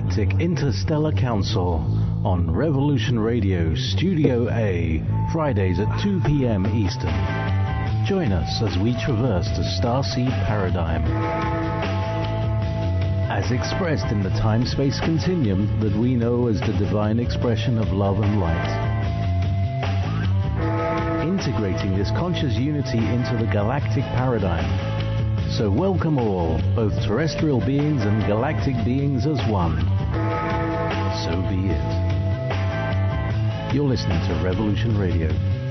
Galactic Interstellar Council on Revolution Radio Studio A, Fridays at 2 p.m. Eastern. Join us as we traverse the starseed paradigm, as expressed in the time-space continuum that we know as the divine expression of love and light. Integrating this conscious unity into the galactic paradigm. So welcome all, both terrestrial beings and galactic beings as one. So be it. You're listening to Revolution Radio.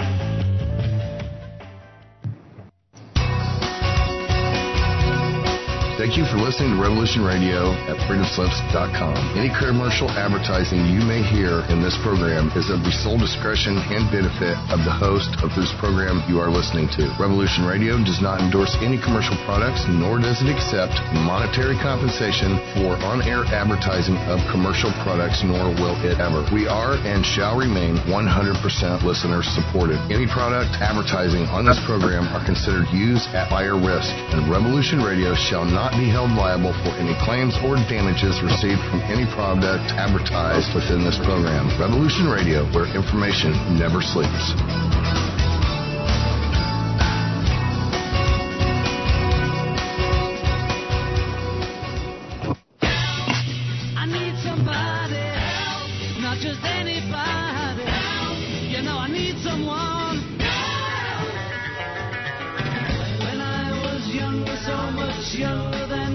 Thank you for listening to Revolution Radio at freedomslips.com. Any commercial advertising you may hear in this program is of the sole discretion and benefit of the host of whose program you are listening to. Revolution Radio does not endorse any commercial products, nor does it accept monetary compensation for on-air advertising of commercial products, nor will it ever. We are and shall remain 100% listener supported. Any product advertising on this program are considered used at buyer risk, and Revolution Radio shall not be held liable for any claims or damages received from any product advertised within this program. Revolution Radio, where information never sleeps. I need somebody help, not just anybody help. You know I need someone. When I was younger, so much younger.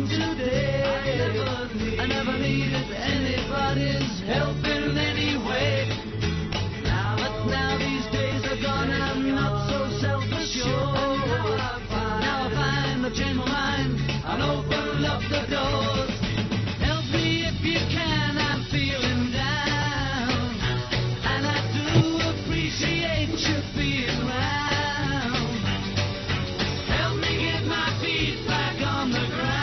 I never needed anybody's help in any way. But now these days are gone and I'm not so self-assured. Now I find I've changed my mind and opened up the doors. Help me if you can, I'm feeling down. And I do appreciate you being around. Help me get my feet back on the ground.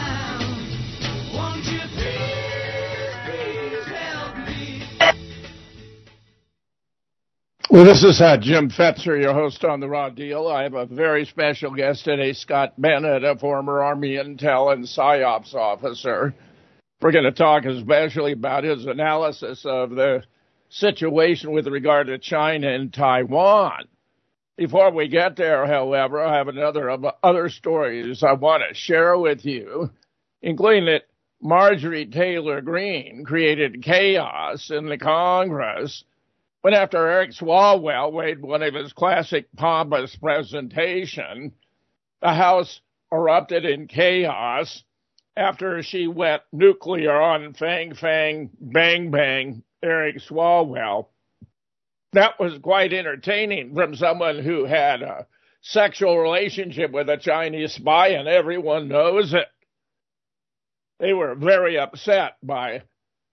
Well, this is Jim Fetzer, your host on The Raw Deal. I have a very special guest today, Scott Bennett, a former Army Intel and PSYOPs officer. We're going to talk especially about his analysis of the situation with regard to China and Taiwan. Before we get there, however, I have other stories I want to share with you, including that Marjorie Taylor Greene created chaos in the Congress when, after Eric Swalwell made one of his classic pompous presentation, the House erupted in chaos after she went nuclear on Fang Fang Bang Bang Eric Swalwell. That was quite entertaining from someone who had a sexual relationship with a Chinese spy, and everyone knows it. They were very upset by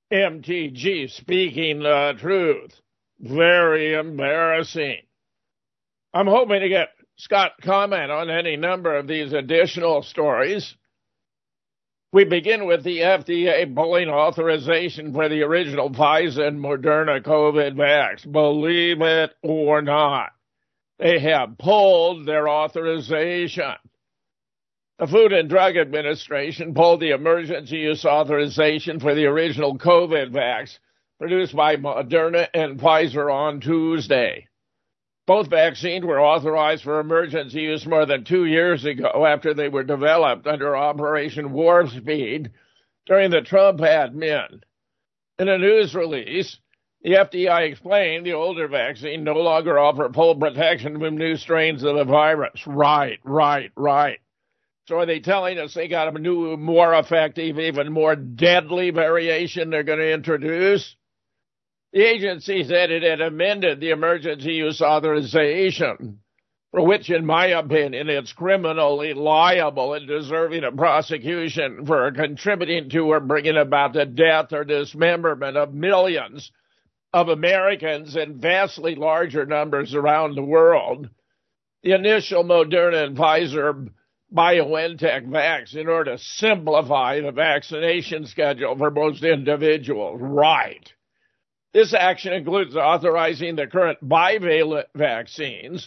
MTG speaking the truth. Very embarrassing. I'm hoping to get Scott comment on any number of these additional stories. We begin with the FDA pulling authorization for the original Pfizer and Moderna COVID vax. Believe it or not, they have pulled their authorization. The Food and Drug Administration pulled the emergency use authorization for the original COVID vax produced by Moderna and Pfizer on Tuesday. Both vaccines were authorized for emergency use more than 2 years ago after they were developed under Operation Warp Speed during the Trump admin. In a news release, the FDA explained the older vaccine no longer offered full protection from new strains of the virus. Right. So are they telling us they got a new, more effective, even more deadly variation they're going to introduce? The agency said it had amended the emergency use authorization, for which, in my opinion, it's criminally liable and deserving of prosecution for contributing to or bringing about the death or dismemberment of millions of Americans in vastly larger numbers around the world. The initial Moderna and Pfizer BioNTech vax in order to simplify the vaccination schedule for most individuals. Right. This action includes authorizing the current bivalent vaccines,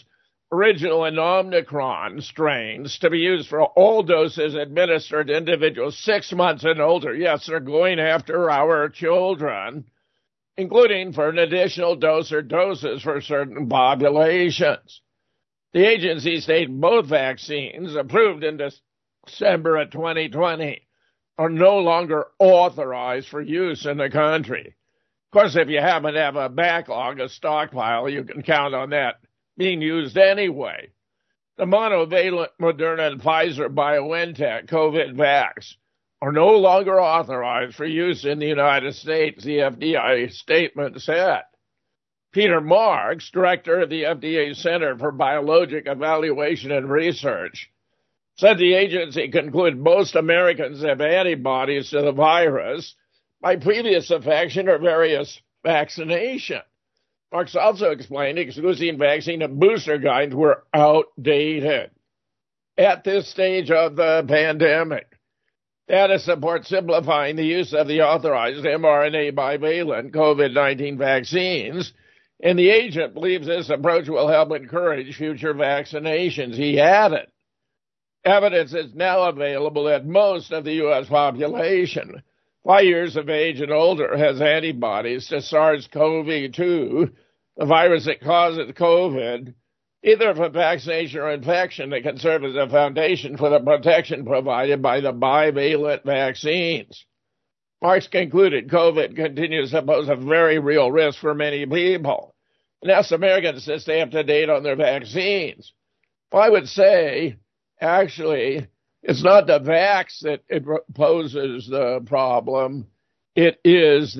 original and Omicron strains to be used for all doses administered to individuals 6 months and older. Yes, they're going after our children, including for an additional dose or doses for certain populations. The agency stated both vaccines approved in December of 2020 are no longer authorized for use in the country. Of course, if you happen to have a backlog, a stockpile, you can count on that being used anyway. The monovalent Moderna and Pfizer BioNTech COVID vax are no longer authorized for use in the United States, the FDA statement said. Peter Marks, director of the FDA Center for Biologic Evaluation and Research, said the agency concluded most Americans have antibodies to the virus by previous infection or various vaccination. Marks also explained excluding vaccine and booster guides were outdated at this stage of the pandemic. Data supports simplifying the use of the authorized mRNA bivalent COVID-19 vaccines, and the agent believes this approach will help encourage future vaccinations. He added, evidence is now available that most of the U.S. population, 5 years of age and older, has antibodies to SARS-CoV-2, the virus that causes COVID, either from vaccination or infection that can serve as a foundation for the protection provided by the bivalent vaccines. Marks concluded COVID continues to pose a very real risk for many people and asked Americans to stay up to date on their vaccines. Well, I would say, actually, it's not the vax that it poses the problem. It is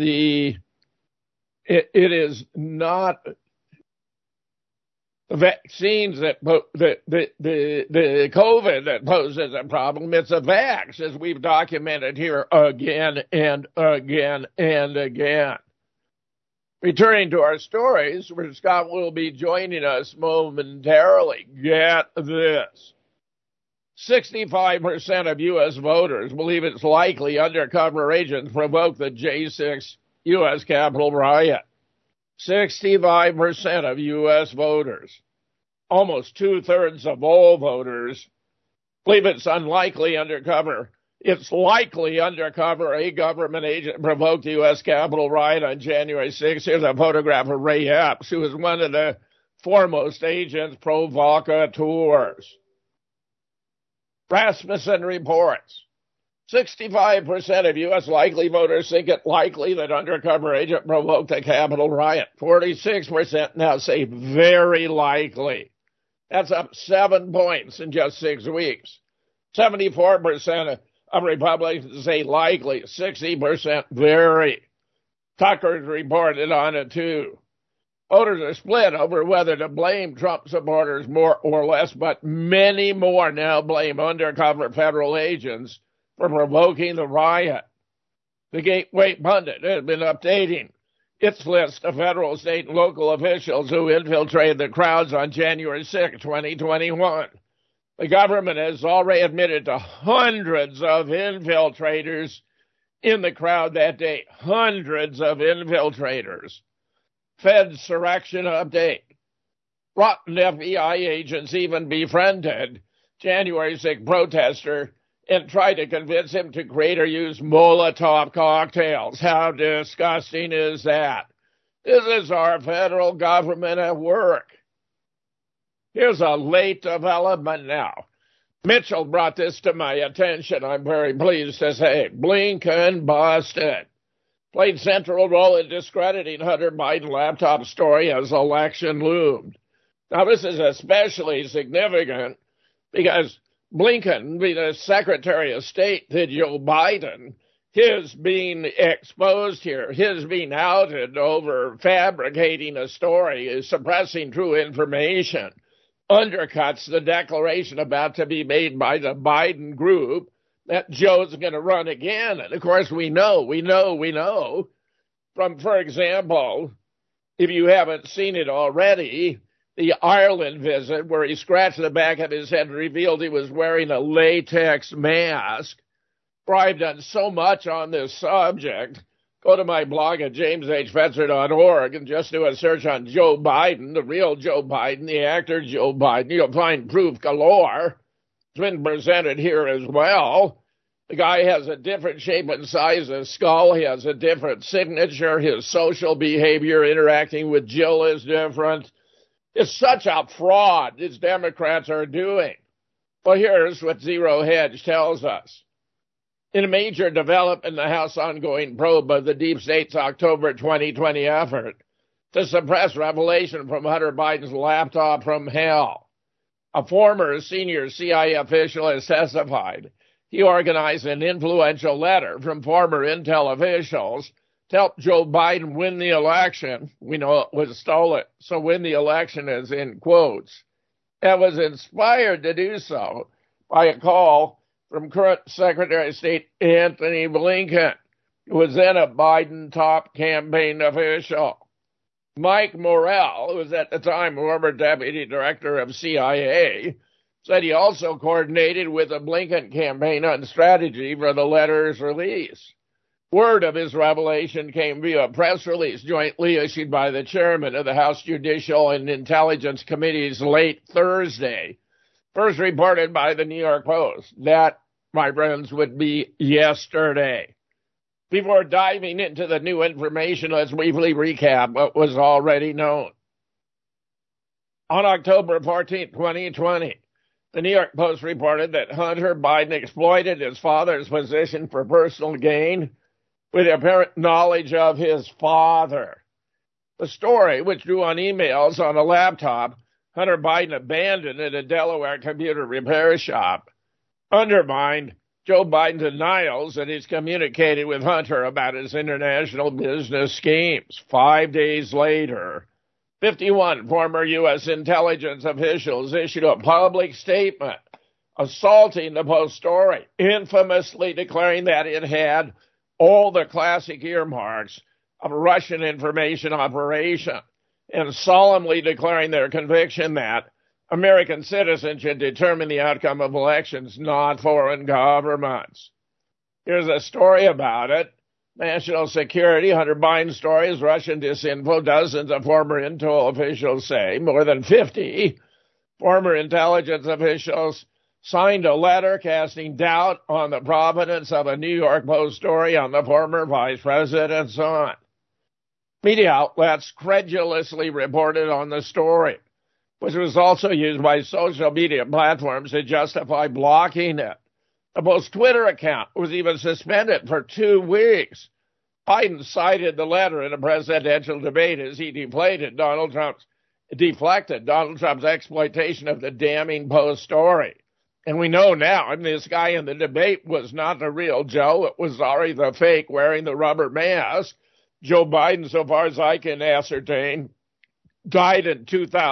not the vaccines that the COVID that poses a problem. It's a vax, as we've documented here again and again and again. Returning to our stories, where Scott will be joining us momentarily. Get this. 65% of U.S. voters believe it's likely undercover agents provoked the J6 U.S. Capitol riot. 65% of U.S. voters, almost two-thirds of all voters, believe it's likely undercover a government agent provoked the U.S. Capitol riot on January 6th. Here's a photograph of Ray Epps, who is one of the foremost agents provocateurs. Rasmussen reports 65% of U.S. likely voters think it likely that undercover agent provoked the Capitol riot. 46% now say very likely. That's up 7 points in just 6 weeks. 74% of Republicans say likely, 60% very. Tucker's reported on it too. Voters are split over whether to blame Trump supporters more or less, but many more now blame undercover federal agents for provoking the riot. The Gateway Pundit has been updating its list of federal, state, and local officials who infiltrated the crowds on January 6, 2021. The government has already admitted to hundreds of infiltrators in the crowd that day. Hundreds of infiltrators. Fedsurrection update. Rotten FBI agents even befriended January 6 protester and tried to convince him to create or use Molotov cocktails. How disgusting is that? This is our federal government at work. Here's a late development now. Mitchell brought this to my attention, I'm very pleased to say. Blinken busted. Played central role in discrediting Hunter Biden laptop story as election loomed. Now, this is especially significant because Blinken, being the Secretary of State to Joe Biden, his being exposed here, his being outed over fabricating a story, is suppressing true information, undercuts the declaration about to be made by the Biden group that Joe's going to run again. And, of course, we know from, for example, if you haven't seen it already, the Ireland visit where he scratched the back of his head and revealed he was wearing a latex mask, bribed on so much on this subject, Go to my blog at jameshfetzer.org and just do a search on Joe Biden, the real Joe Biden, the actor Joe Biden. You'll find proof galore. It's been presented here as well. The guy has a different shape and size of skull. He has a different signature. His social behavior interacting with Jill is different. It's such a fraud these Democrats are doing. Well, here's what Zero Hedge tells us. In a major development in the House ongoing probe of the deep state's October 2020 effort to suppress revelation from Hunter Biden's laptop from hell, a former senior CIA official has testified he organized an influential letter from former intel officials to help Joe Biden win the election. We know it was stolen, so win the election is in quotes. And was inspired to do so by a call from current Secretary of State Antony Blinken, who was then a Biden top campaign official. Mike Morell, who was at the time former deputy director of CIA, said he also coordinated with the Blinken campaign on strategy for the letter's release. Word of his revelation came via a press release jointly issued by the chairman of the House Judicial and Intelligence Committees late Thursday, first reported by the New York Post. That, my friends, would be yesterday. Before diving into the new information, let's briefly recap what was already known. On October 14, 2020, the New York Post reported that Hunter Biden exploited his father's position for personal gain with apparent knowledge of his father. The story, which drew on emails on a laptop Hunter Biden abandoned at a Delaware computer repair shop, undermined Joe Biden's denials that he's communicated with Hunter about his international business schemes. 5 days later, 51 former U.S. intelligence officials issued a public statement assaulting the Post story, infamously declaring that it had all the classic earmarks of a Russian information operation, and solemnly declaring their conviction that American citizens should determine the outcome of elections, not foreign governments. Here's a story about it. National security, Hunter Biden stories, Russian disinfo, dozens of former intel officials say, more than 50 former intelligence officials signed a letter casting doubt on the provenance of a New York Post story on the former vice president's son. Media outlets credulously reported on the story, which was also used by social media platforms to justify blocking it. The Post Twitter account was even suspended for 2 weeks. Biden cited the letter in a presidential debate as he deflected Donald Trump's exploitation of the damning Post story. And we know now, and this guy in the debate was not the real Joe. It was already the fake wearing the rubber mask. Joe Biden, so far as I can ascertain, died in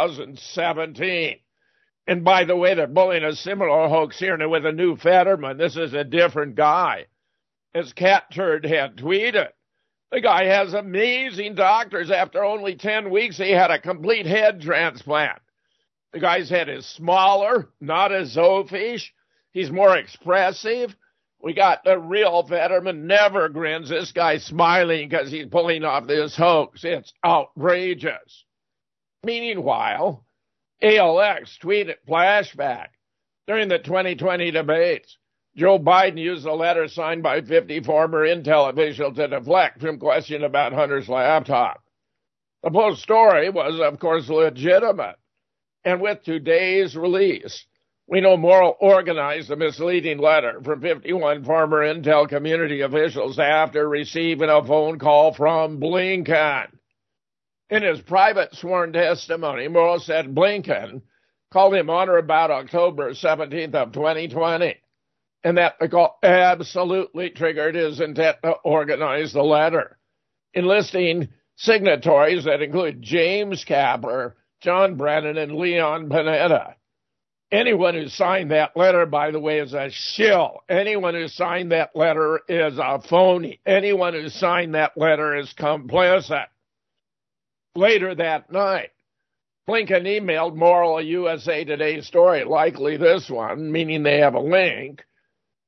2017. And by the way, they're pulling a similar hoax here with a new Fetterman. This is a different guy. As Cat Turd had tweeted, the guy has amazing doctors. After only 10 weeks, he had a complete head transplant. The guy's head is smaller, not as oafish. He's more expressive. We got the real Fetterman, never grins. This guy's smiling because he's pulling off this hoax. It's outrageous. Meanwhile, ALX tweeted flashback. During the 2020 debates, Joe Biden used a letter signed by 50 former intel officials to deflect from question about Hunter's laptop. The Post story was, of course, legitimate. And with today's release, we know Morell organized a misleading letter from 51 former intel community officials after receiving a phone call from Blinken. In his private sworn testimony, Morell said Blinken called him on or about October 17th of 2020, and that the call absolutely triggered his intent to organize the letter, enlisting signatories that include James Kapler, John Brennan, and Leon Panetta. Anyone who signed that letter, by the way, is a shill. Anyone who signed that letter is a phony. Anyone who signed that letter is complicit. Later that night, Blinken emailed Morell a USA Today story, likely this one, meaning they have a link,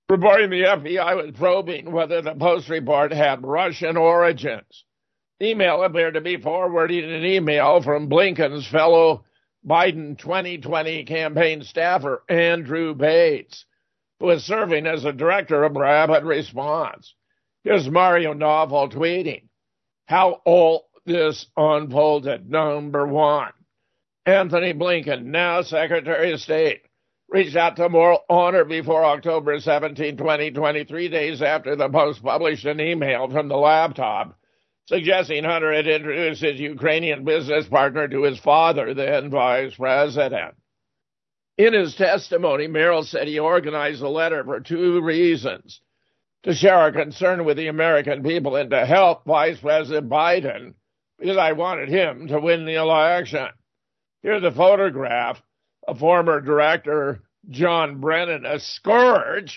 reporting the FBI was probing whether the Post report had Russian origins. The email appeared to be forwarding an email from Blinken's fellow Biden 2020 campaign staffer, Andrew Bates, who is serving as a director of Rapid Response. Here's Mario Nawfal tweeting how all this unfolded. Number one, Anthony Blinken, now Secretary of State, reached out to Moral Honor before October 17, 2020, 3 days after the Post published an email from the laptop suggesting Hunter had introduced his Ukrainian business partner to his father, then vice president. In his testimony, Merrill said he organized the letter for two reasons: to share our concern with the American people and to help Vice President Biden, because I wanted him to win the election. Here's a photograph of former director John Brennan, a scourge.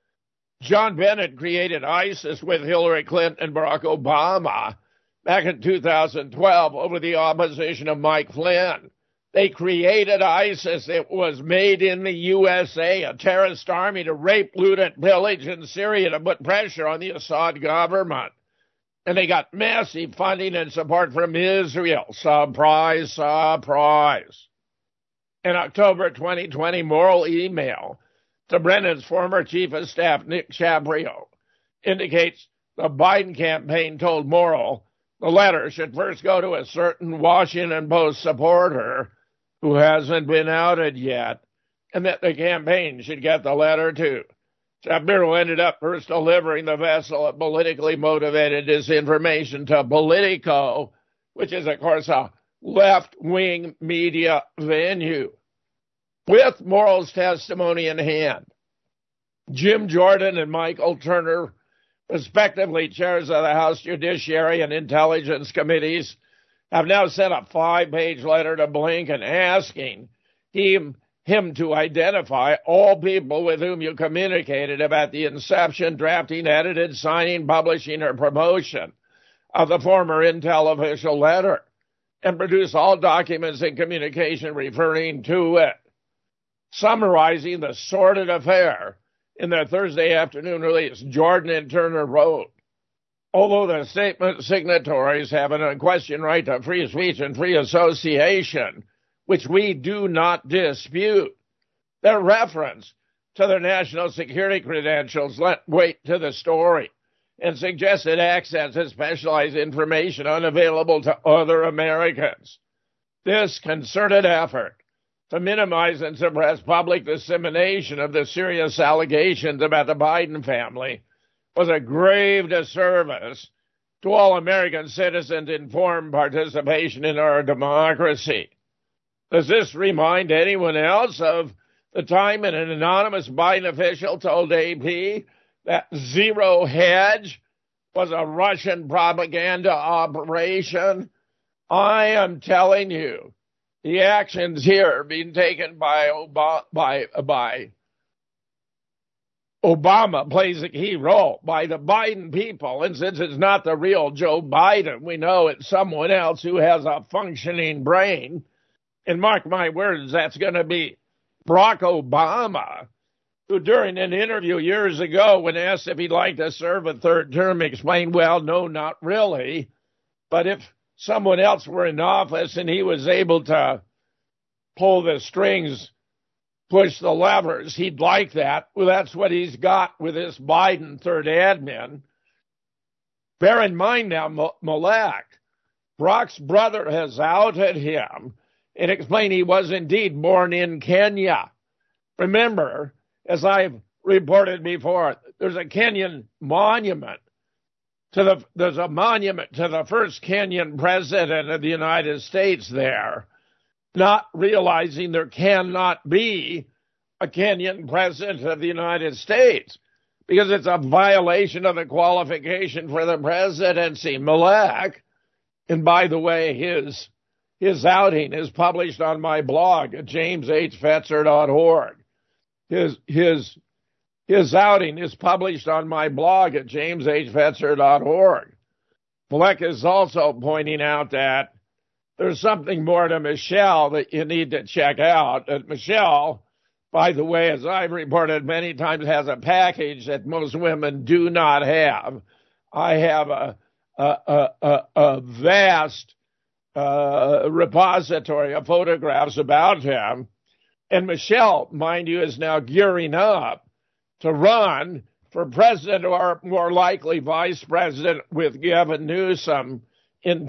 John Bennett created ISIS with Hillary Clinton and Barack Obama back in 2012 over the opposition of Mike Flynn. They created ISIS. It was made in the USA, a terrorist army to rape, loot, and pillage in Syria to put pressure on the Assad government. And they got massive funding and support from Israel. Surprise, surprise. In October 2020, Moral email to Brennan's former chief of staff, Nick Chaprio, indicates the Biden campaign told Moral the letter should first go to a certain Washington Post supporter who hasn't been outed yet, and that the campaign should get the letter too. Chapiro ended up first delivering the vessel of politically motivated disinformation to Politico, which is, of course, a left-wing media venue. With Moral's testimony in hand, Jim Jordan and Michael Turner, respectively chairs of the House Judiciary and Intelligence Committees, have now sent a 5-page letter to Blinken asking him to identify all people with whom you communicated about the inception, drafting, edited, signing, publishing, or promotion of the former Intel official letter, and produce all documents and communication referring to it. Summarizing the sordid affair in their Thursday afternoon release, Jordan and Turner wrote, although the statement signatories have an unquestioned right to free speech and free association, which we do not dispute, their reference to their national security credentials lent weight to the story and suggested access to specialized information unavailable to other Americans. This concerted effort to minimize and suppress public dissemination of the serious allegations about the Biden family was a grave disservice to all American citizens' informed participation in our democracy. Does this remind anyone else of the time an anonymous Biden official told AP that Zero Hedge was a Russian propaganda operation? I am telling you, the actions here being taken by Obama plays a key role, by the Biden people. And since it's not the real Joe Biden, we know it's someone else who has a functioning brain. And mark my words, that's going to be Barack Obama, who during an interview years ago, when asked if he'd like to serve a third term, explained, well, no, not really. But if someone else were in office and he was able to pull the strings, push the levers, he'd like that. Well, that's what he's got with this Biden third admin. Bear in mind now, Malek, Brock's brother has outed him and explained he was indeed born in Kenya. Remember, as I've reported before, there's a Kenyan monument. There's a monument to the first Kenyan president of the United States there, not realizing there cannot be a Kenyan president of the United States because it's a violation of the qualification for the presidency. Malek, and by the way, his outing is published on my blog at jameshfetzer.org. His outing is published on my blog at jameshfetzer.org. Malek is also pointing out that there's something more to Michelle that you need to check out. That Michelle, by the way, as I've reported many times, has a package that most women do not have. I have a vast repository of photographs about him. And Michelle, mind you, is now gearing up to run for president or more likely vice president with Gavin Newsom in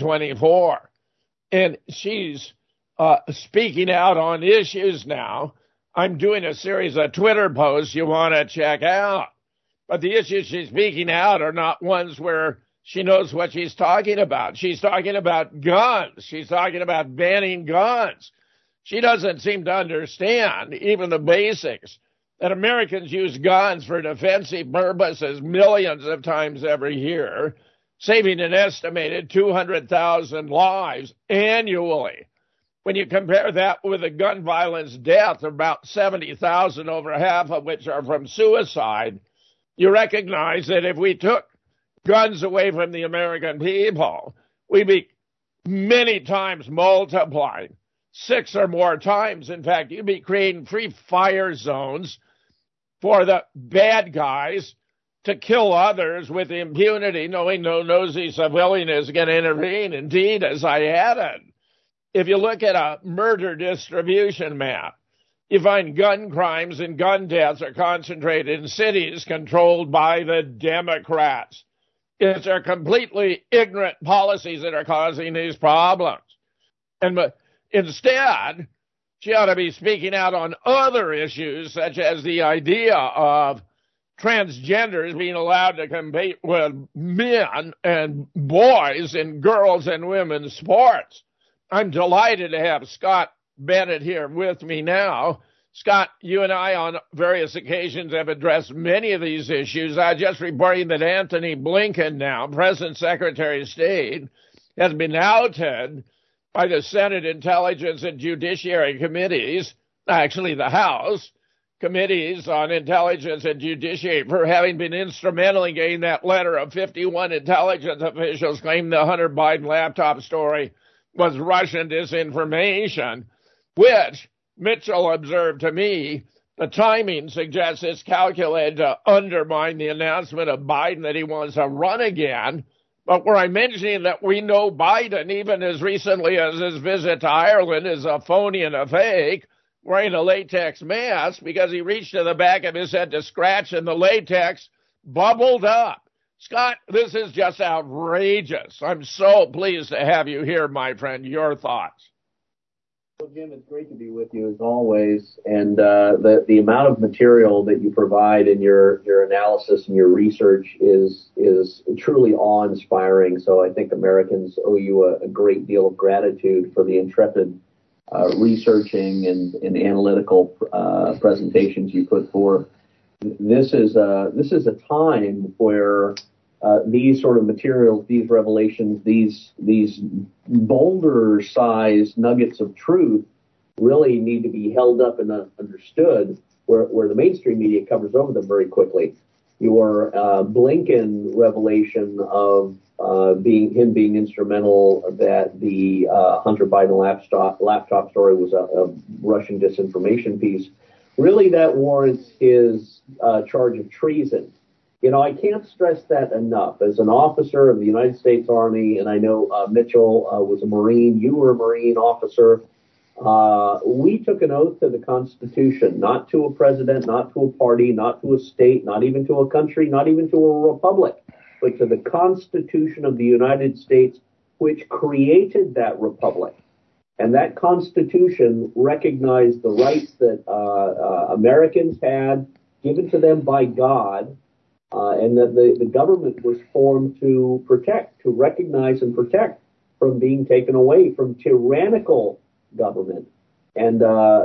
2024. And she's speaking out on issues now. I'm doing a series of Twitter posts you want to check out. But the issues she's speaking out are not ones where she knows what she's talking about. She's talking about guns. She's talking about banning guns. She doesn't seem to understand even the basics that Americans use guns for defensive purposes millions of times every year, saving an estimated 200,000 lives annually. When you compare that with the gun violence death of about 70,000, over half of which are from suicide, you recognize that if we took guns away from the American people, we'd be many times multiplied, 6 or more times. In fact, you'd be creating free fire zones for the bad guys to kill others with impunity, knowing no nosy civilian is going to intervene. Indeed, as I added, if you look at a murder distribution map, you find gun crimes and gun deaths are concentrated in cities controlled by the Democrats. It's their completely ignorant policies that are causing these problems. And instead, she ought to be speaking out on other issues, such as the idea of transgenders being allowed to compete with men and boys in girls and women's sports. I'm delighted to have Scott Bennett here with me now. Scott, you and I on various occasions have addressed many of these issues. I just reporting that Antony Blinken now, President Secretary of State, has been outed by the Senate Intelligence and Judiciary Committees, actually the House Committees on Intelligence and Judiciary, for having been instrumental in getting that letter of 51 intelligence officials claiming the Hunter Biden laptop story was Russian disinformation, which Mitchell observed to me, the timing suggests it's calculated to undermine the announcement of Biden that he wants to run again. But were I mentioning that we know Biden, even as recently as his visit to Ireland, is a phony and a fake, wearing a latex mask because he reached to the back of his head to scratch and the latex bubbled up. Scott, this is just outrageous. I'm so pleased to have you here, my friend. Your thoughts? Well, Jim, it's great to be with you as always. And the amount of material that you provide in your analysis and your research is truly awe-inspiring. So I think Americans owe you a great deal of gratitude for the intrepid researching and analytical presentations you put forth. This is a time where these sort of materials, these revelations, these boulder-sized nuggets of truth really need to be held up and understood, where the mainstream media covers over them very quickly. Your Blinken revelation of him being instrumental that the Hunter Biden laptop story was a Russian disinformation piece, really that warrants his charge of treason. You know, I can't stress that enough. As an officer of the United States Army, and I know Mitchell was a Marine, you were a Marine officer, we took an oath to the Constitution, not to a president, not to a party, not to a state, not even to a country, not even to a republic, but to the Constitution of the United States, which created that republic. And that Constitution recognized the rights that Americans had given to them by God, and that the government was formed to protect, to recognize and protect from being taken away from tyrannical government and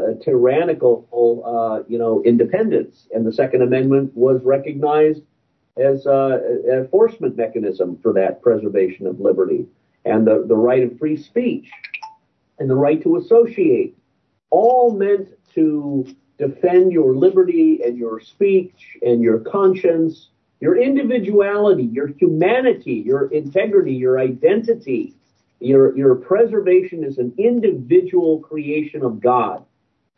tyrannical, independence. And the Second Amendment was recognized as an enforcement mechanism for that preservation of liberty, and the right of free speech and the right to associate, all meant to defend your liberty and your speech and your conscience, your individuality, your humanity, your integrity, your identity. Your preservation is an individual creation of God.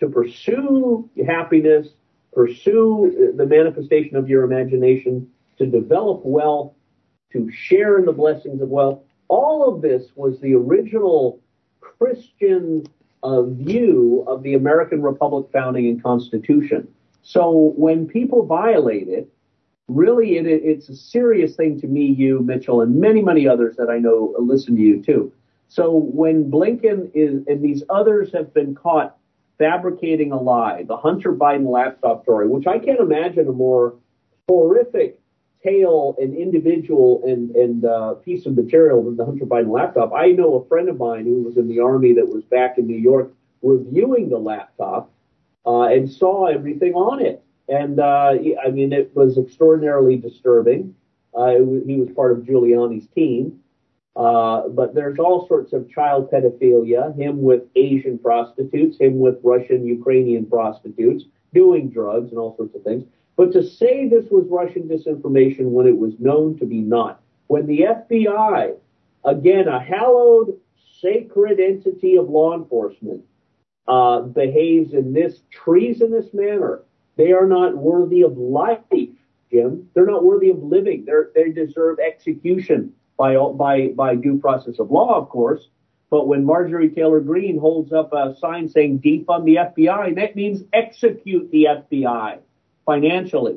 to pursue happiness, pursue the manifestation of your imagination, to develop wealth, to share in the blessings of wealth. All of this was the original Christian view of the American Republic founding and Constitution. So when people violate it, really it's a serious thing to me, you, Mitchell, and many, many others that I know listen to you too. So when Blinken and these others have been caught fabricating a lie, the Hunter Biden laptop story, which I can't imagine a more horrific tale and individual and piece of material than the Hunter Biden laptop. I know a friend of mine who was in the Army that was back in New York reviewing the laptop and saw everything on it. And, I mean, it was extraordinarily disturbing. He was part of Giuliani's team. But there's all sorts of child pedophilia, him with Asian prostitutes, him with Russian, Ukrainian prostitutes, doing drugs and all sorts of things. But to say this was Russian disinformation when it was known to be not, when the FBI, again, a hallowed, sacred entity of law enforcement, behaves in this treasonous manner, they are not worthy of life, Jim. They're not worthy of living. They deserve execution by due process of law, of course. But when Marjorie Taylor Greene holds up a sign saying defund the FBI, that means execute the FBI financially.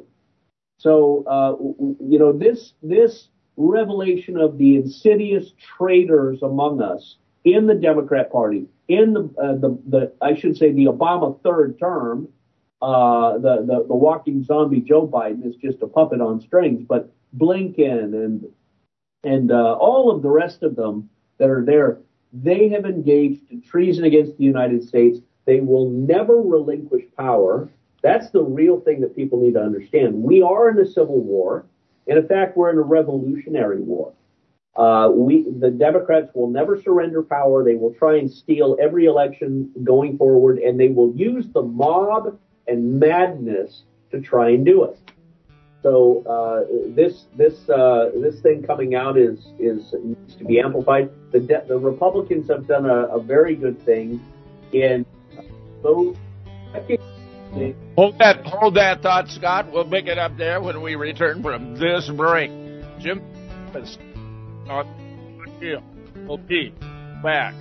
So, this revelation of the insidious traitors among us in the Democrat Party, in the I should say the Obama third term, the walking zombie Joe Biden is just a puppet on strings, but Blinken and all of the rest of them that are there, they have engaged in treason against the United States. They will never relinquish power. That's the real thing that people need to understand. We are in a civil war, and in fact, we're in a revolutionary war. The Democrats will never surrender power. They will try and steal every election going forward, and they will use the mob and madness to try and do it. So this thing coming out needs to be amplified. The Republicans have done a very good thing in both. Hold that thought, Scott. We'll pick it up there when we return from this break. Jim is on the field. We'll be back.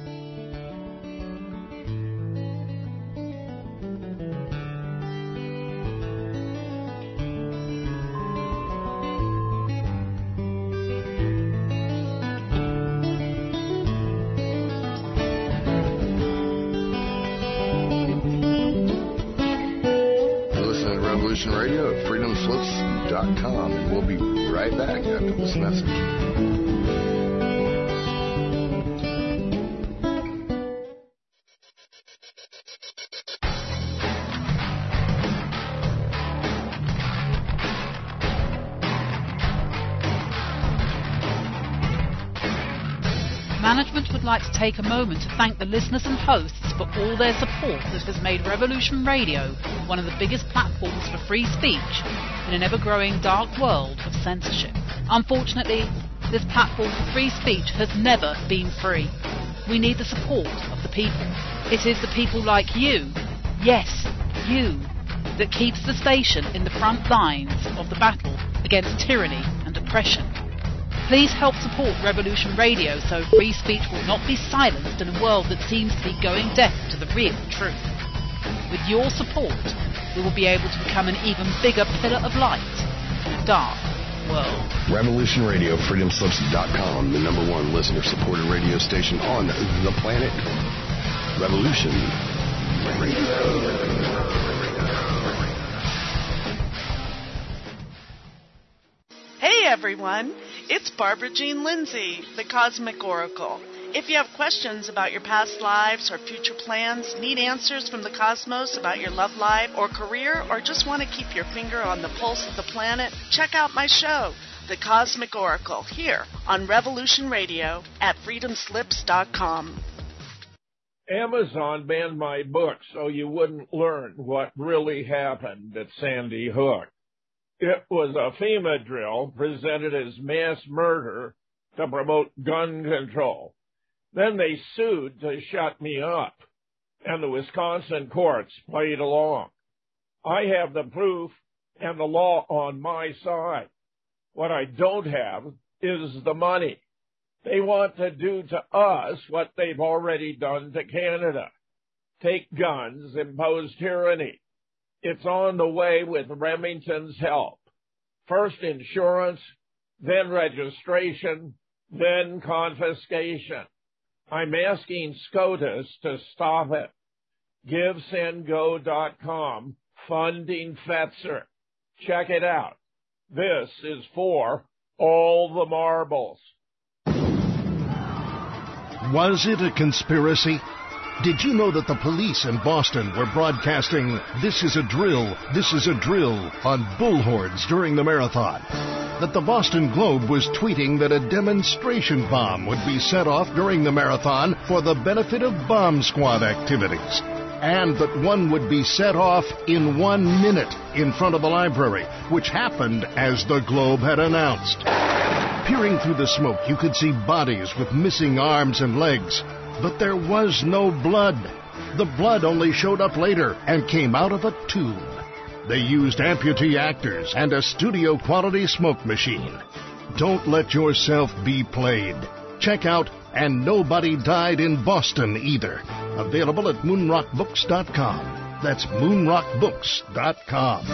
Radio at freedomslips.com, and we'll be right back after this message. Management would like to take a moment to thank the listeners and hosts for all their support that has made Revolution Radio one of the biggest platforms for free speech in an ever-growing dark world of censorship. Unfortunately, this platform for free speech has never been free. We need the support of the people. It is the people like you, yes, you, that keeps the station in the front lines of the battle against tyranny and oppression. Please help support Revolution Radio so free speech will not be silenced in a world that seems to be going deaf to the real truth. With your support, we will be able to become an even bigger pillar of light in a dark world. Revolution Radio, freedomslips.com, the #1 listener-supported radio station on the planet. Revolution Radio. Hey everyone, it's Barbara Jean Lindsay, the Cosmic Oracle. If you have questions about your past lives or future plans, need answers from the cosmos about your love life or career, or just want to keep your finger on the pulse of the planet, check out my show, The Cosmic Oracle, here on Revolution Radio at freedomslips.com. Amazon banned my book so you wouldn't learn what really happened at Sandy Hook. It was a FEMA drill presented as mass murder to promote gun control. Then they sued to shut me up. and the Wisconsin courts played along. I have the proof and the law on my side. What I don't have is the money. They want to do to us what they've already done to Canada. Take guns, impose tyranny. It's on the way with Remington's help. First insurance, then registration, then confiscation. I'm asking SCOTUS to stop it. GiveSendGo.com, funding Fetzer. Check it out. This is for all the marbles. Was it a conspiracy? Did you know that the police in Boston were broadcasting, "This is a drill, this is a drill," on bullhorns during the marathon? That the Boston Globe was tweeting that a demonstration bomb would be set off during the marathon for the benefit of bomb squad activities? And that one would be set off in 1 minute in front of the library, which happened as the Globe had announced. Peering through the smoke, you could see bodies with missing arms and legs. But there was no blood. The blood only showed up later and came out of a tube. They used amputee actors and a studio-quality smoke machine. Don't let yourself be played. Check out And Nobody Died in Boston Either. Available at moonrockbooks.com. That's moonrockbooks.com.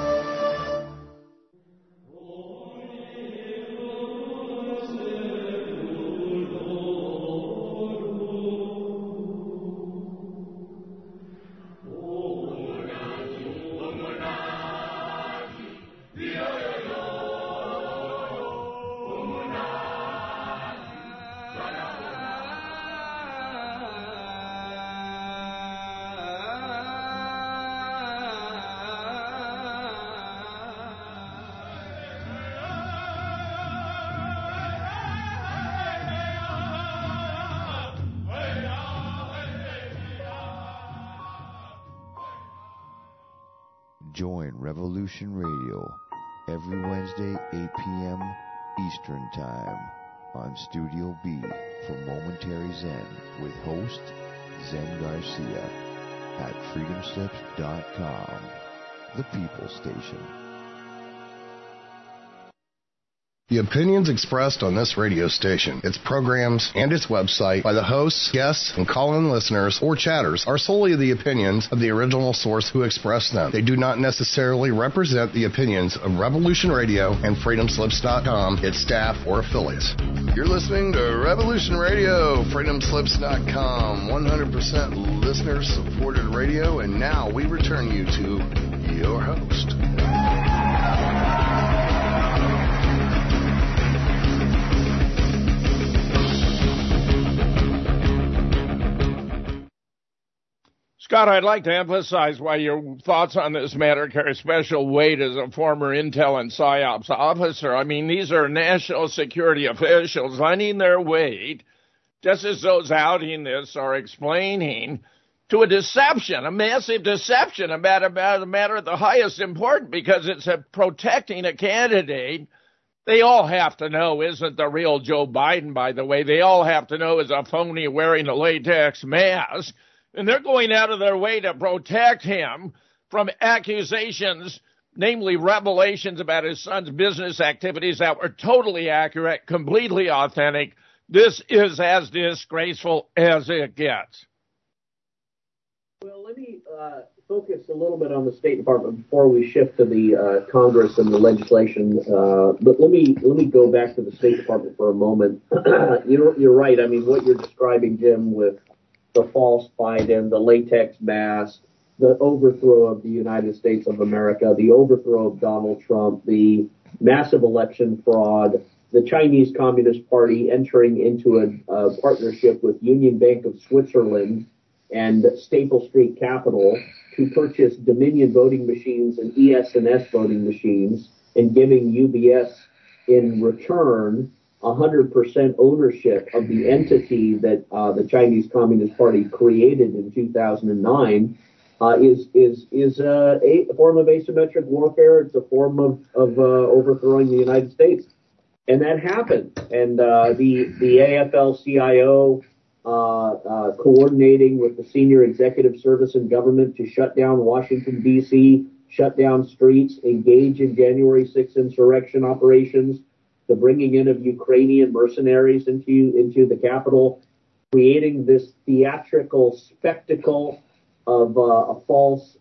Join Revolution Radio every Wednesday, 8 p.m. Eastern Time on Studio B for Momentary Zen with host Zen Garcia at freedomslips.com, the People Station. The opinions expressed on this radio station, its programs, and its website by the hosts, guests, and call-in listeners or chatters are solely the opinions of the original source who expressed them. They do not necessarily represent the opinions of Revolution Radio and freedomslips.com, its staff, or affiliates. You're listening to Revolution Radio, freedomslips.com, 100% listener-supported radio, and now we return you to your host. Scott, I'd like to emphasize why your thoughts on this matter carry special weight as a former Intel and PSYOPs officer. I mean, these are national security officials lending their weight, just as those outing this are explaining, to a deception, a massive deception about a matter of the highest importance, because it's protecting a candidate they all have to know isn't the real Joe Biden, by the way. They all have to know is a phony wearing a latex mask. And they're going out of their way to protect him from accusations, namely revelations about his son's business activities that were totally accurate, completely authentic. This is as disgraceful as it gets. Well, let me focus a little bit on the State Department before we shift to the Congress and the legislation. But let me go back to the State Department for a moment. You're right. I mean, what you're describing, Jim, with the false Biden, the latex mask, the overthrow of the United States of America, the overthrow of Donald Trump, the massive election fraud, the Chinese Communist Party entering into a partnership with Union Bank of Switzerland and Staple Street Capital to purchase Dominion voting machines and ES&S voting machines, and giving UBS in return 100% ownership of the entity that the Chinese Communist Party created in 2009 is a form of asymmetric warfare. It's a form of overthrowing the United States, and that happened. And the AFL-CIO coordinating with the senior executive service and government to shut down Washington, D.C., shut down streets, engage in January 6th insurrection operations, the bringing in of Ukrainian mercenaries into the Capitol, creating this theatrical spectacle of a false,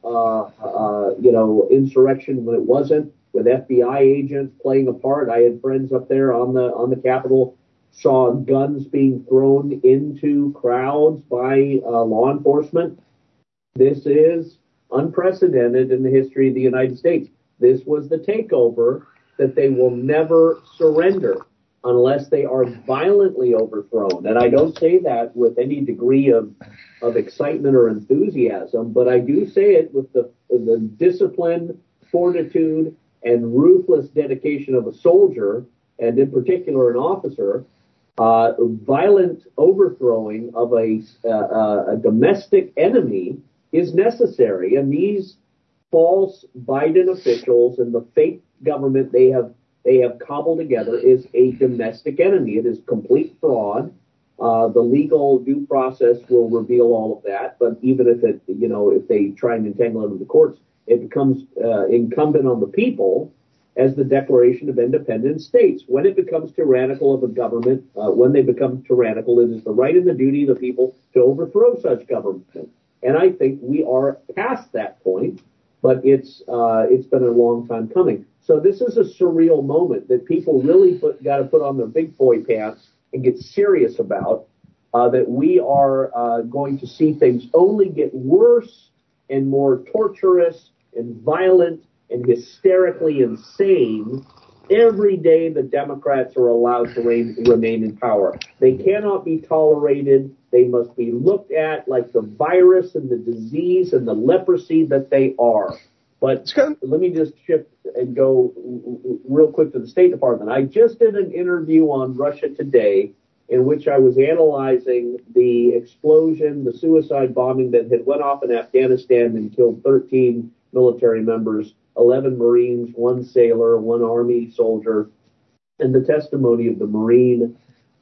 insurrection when it wasn't, with FBI agents playing a part. I had friends up there on the Capitol, saw guns being thrown into crowds by law enforcement. This is unprecedented in the history of the United States. This was the takeover that they will never surrender unless they are violently overthrown. And I don't say that with any degree of excitement or enthusiasm, but I do say it with the discipline, fortitude, and ruthless dedication of a soldier, and in particular an officer. Violent overthrowing of a domestic enemy is necessary, and these false Biden officials and the fake government they have cobbled together is a domestic enemy. It is complete fraud. The legal due process will reveal all of that, but even if if they try and entangle it in the courts, it becomes incumbent on the people as the Declaration of Independent States. When it becomes tyrannical of a government, when they become tyrannical, it is the right and the duty of the people to overthrow such government. And I think we are past that point, but it's been a long time coming. So this is a surreal moment that people really got to put on their big boy pants and get serious about, that we are going to see things only get worse and more torturous and violent and hysterically insane every day the Democrats are allowed to remain in power. They cannot be tolerated. They must be looked at like the virus and the disease and the leprosy that they are. But let me just shift and go real quick to the State Department. I just did an interview on Russia Today in which I was analyzing the explosion, the suicide bombing that had went off in Afghanistan and killed 13 military members, 11 Marines, 1 sailor, 1 Army soldier, and the testimony of the Marine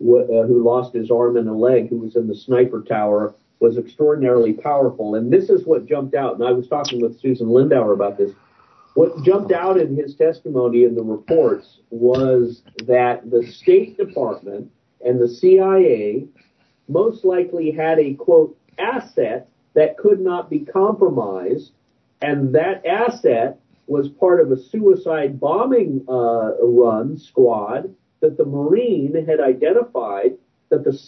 who lost his arm and a leg, who was in the sniper tower, was extraordinarily powerful. And this is what jumped out. And I was talking with Susan Lindauer about this. What jumped out in his testimony in the reports was that the State Department and the CIA most likely had a, quote, asset that could not be compromised. And that asset was part of a suicide bombing run squad that the Marine had identified, that the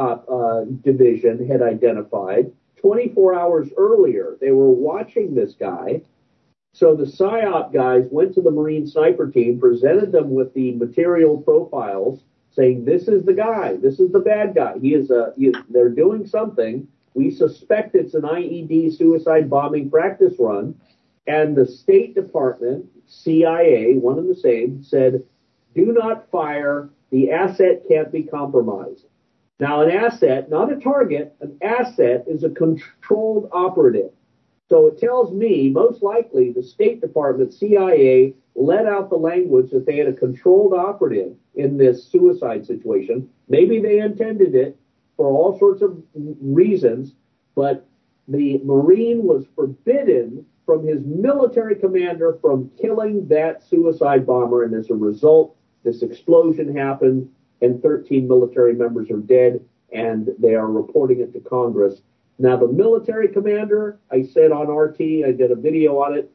PSYOP division had identified 24 hours earlier. They were watching this guy. So the PSYOP guys went to the Marine sniper team, presented them with the material profiles, saying, this is the guy, this is the bad guy. They're doing something. We suspect it's an IED suicide bombing practice run. And the State Department, CIA, one and the same, said, do not fire. The asset can't be compromised. Now, an asset, not a target, an asset is a controlled operative. So it tells me, most likely, the State Department, CIA, let out the language that they had a controlled operative in this suicide situation. Maybe they intended it for all sorts of reasons, but the Marine was forbidden from his military commander from killing that suicide bomber, and as a result, this explosion happened, and 13 military members are dead, and they are reporting it to Congress. Now, the military commander, I said on RT, I did a video on it.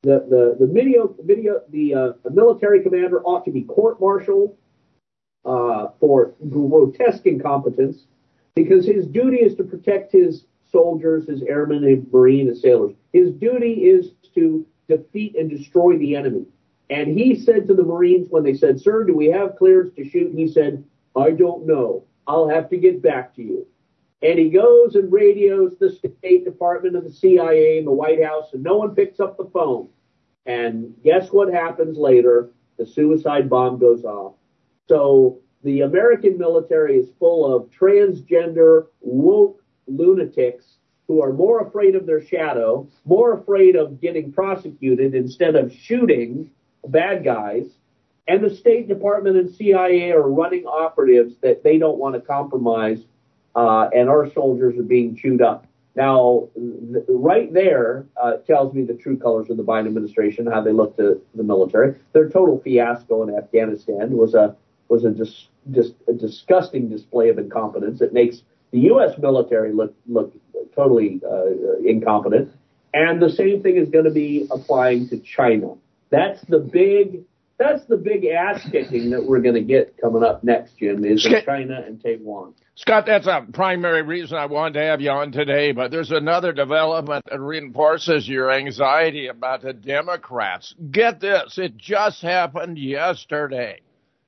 The military commander ought to be court-martialed for grotesque incompetence, because his duty is to protect his soldiers, his airmen, his Marine, his sailors. His duty is to defeat and destroy the enemy. And he said to the Marines when they said, sir, do we have clearance to shoot? He said, I don't know. I'll have to get back to you. And he goes and radios the State Department and the CIA and the White House, and no one picks up the phone. And guess what happens later? The suicide bomb goes off. So the American military is full of transgender, woke lunatics who are more afraid of their shadow, more afraid of getting prosecuted instead of shooting bad guys. And the State Department and CIA are running operatives that they don't want to compromise and our soldiers are being chewed up. Now, right there tells me the true colors of the Biden administration, how they look to the military. Their total fiasco in Afghanistan was a disgusting display of incompetence. It makes the U.S. military look totally incompetent. And the same thing is going to be applying to China. That's the big ass kicking that we're going to get coming up next, Jim, is China and Taiwan. Scott, that's a primary reason I wanted to have you on today, but there's another development that reinforces your anxiety about the Democrats. Get this, it just happened yesterday.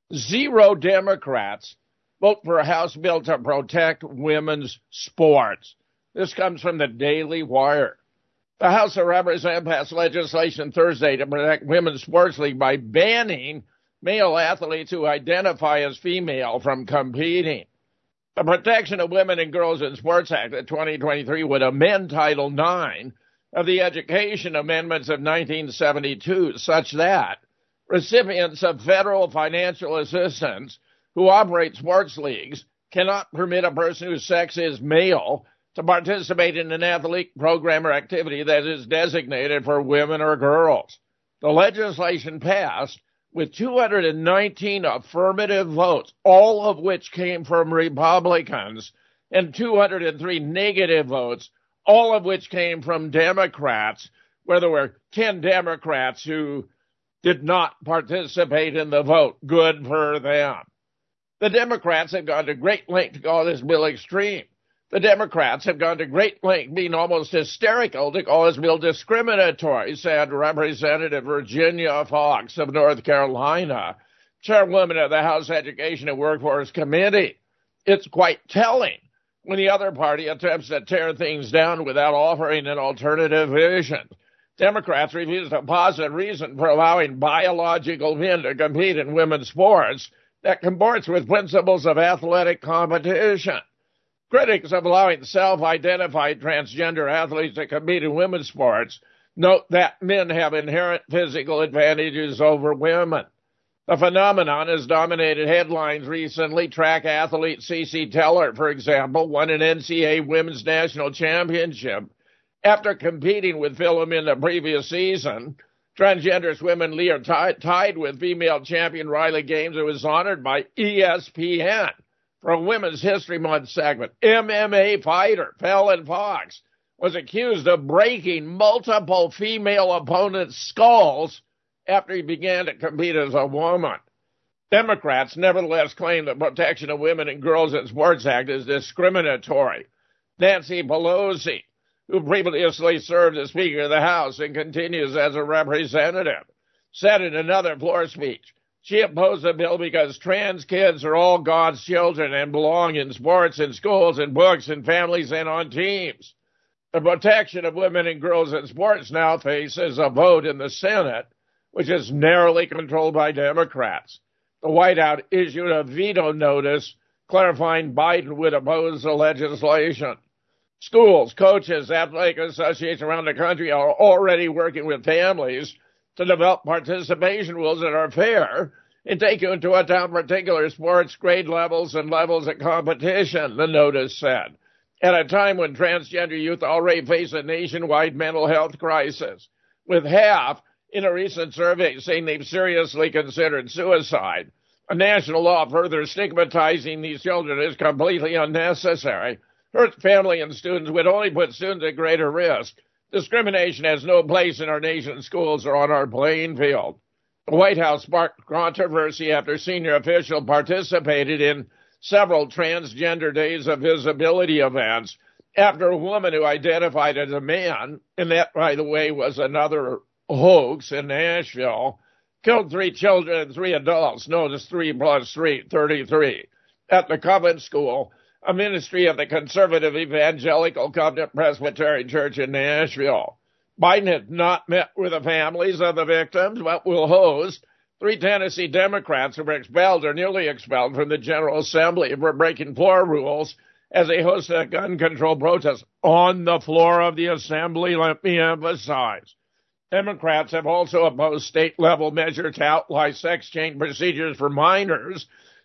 0 Democrats vote for a House bill to protect women's sports. This comes from the Daily Wire. The House of Representatives passed legislation Thursday to protect women's sports league by banning male athletes who identify as female from competing. The Protection of Women and Girls in Sports Act of 2023 would amend Title IX of the Education Amendments of 1972 such that recipients of federal financial assistance who operate sports leagues cannot permit a person whose sex is male to participate in an athletic program or activity that is designated for women or girls. The legislation passed with 219 affirmative votes, all of which came from Republicans, and 203 negative votes, all of which came from Democrats, where there were 10 Democrats who did not participate in the vote. Good for them. The Democrats have gone to great length to call this bill extreme. The Democrats have gone to great length, being almost hysterical, to call this bill discriminatory, said Representative Virginia Foxx of North Carolina, chairwoman of the House Education and Workforce Committee. It's quite telling when the other party attempts to tear things down without offering an alternative vision. Democrats refuse to posit reason for allowing biological men to compete in women's sports that comports with principles of athletic competition. Critics of allowing self-identified transgender athletes to compete in women's sports note that men have inherent physical advantages over women. The phenomenon has dominated headlines recently. Track athlete Cece Teller, for example, won an NCAA Women's National Championship after competing with Phillip in the previous season. Transgender swimmer Leah tied with female champion Riley Gaines, who was honored by ESPN for a Women's History Month segment. MMA fighter Fallon Fox was accused of breaking multiple female opponents' skulls after he began to compete as a woman. Democrats nevertheless claim the Protection of Women and Girls in Sports Act is discriminatory. Nancy Pelosi, who previously served as Speaker of the House and continues as a representative, said in another floor speech, she opposed the bill because trans kids are all God's children and belong in sports and schools and books and families and on teams. The Protection of Women and Girls in Sports now faces a vote in the Senate, which is narrowly controlled by Democrats. The White House issued a veto notice clarifying Biden would oppose the legislation. Schools, coaches, athletic associations around the country are already working with families to develop participation rules that are fair and take into account particular sports grade levels and levels of competition, the notice said, at a time when transgender youth already face a nationwide mental health crisis, with half in a recent survey saying they've seriously considered suicide. A national law further stigmatizing these children is completely unnecessary. Hurt family and students would only put students at greater risk. Discrimination has no place in our nation's schools or on our playing field. The White House sparked controversy after senior officials participated in several transgender days of visibility events after a woman who identified as a man, and that, by the way, was another hoax in Nashville, killed 3 children and 3 adults, known as 3 plus 3, 33, at the Covenant School, a ministry of the conservative evangelical Covenant Presbyterian Church in Nashville. Biden has not met with the families of the victims, but will host 3 Tennessee Democrats who were expelled or nearly expelled from the General Assembly for breaking floor rules as they hosted a gun control protest on the floor of the Assembly, let me emphasize. Democrats have also opposed state-level measures to outlaw sex change procedures for minors,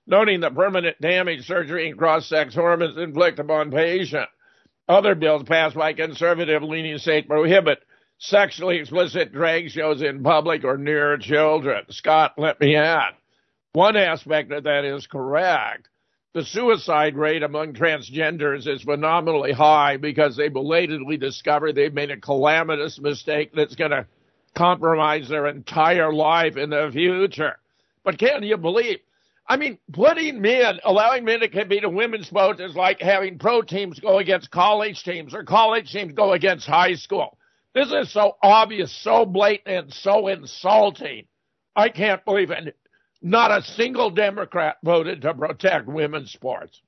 noting the permanent damage surgery and cross-sex hormones inflict upon patient. Other bills passed by conservative-leaning states prohibit sexually explicit drag shows in public or near children. Scott, let me add, one aspect of that is correct. The suicide rate among transgenders is phenomenally high because they belatedly discover they've made a calamitous mistake that's going to compromise their entire life in the future. But can you believe? I mean, allowing men to compete in women's sports is like having pro teams go against college teams or college teams go against high school. This is so obvious, so blatant, and so insulting. I can't believe it. Not a single Democrat voted to protect women's sports.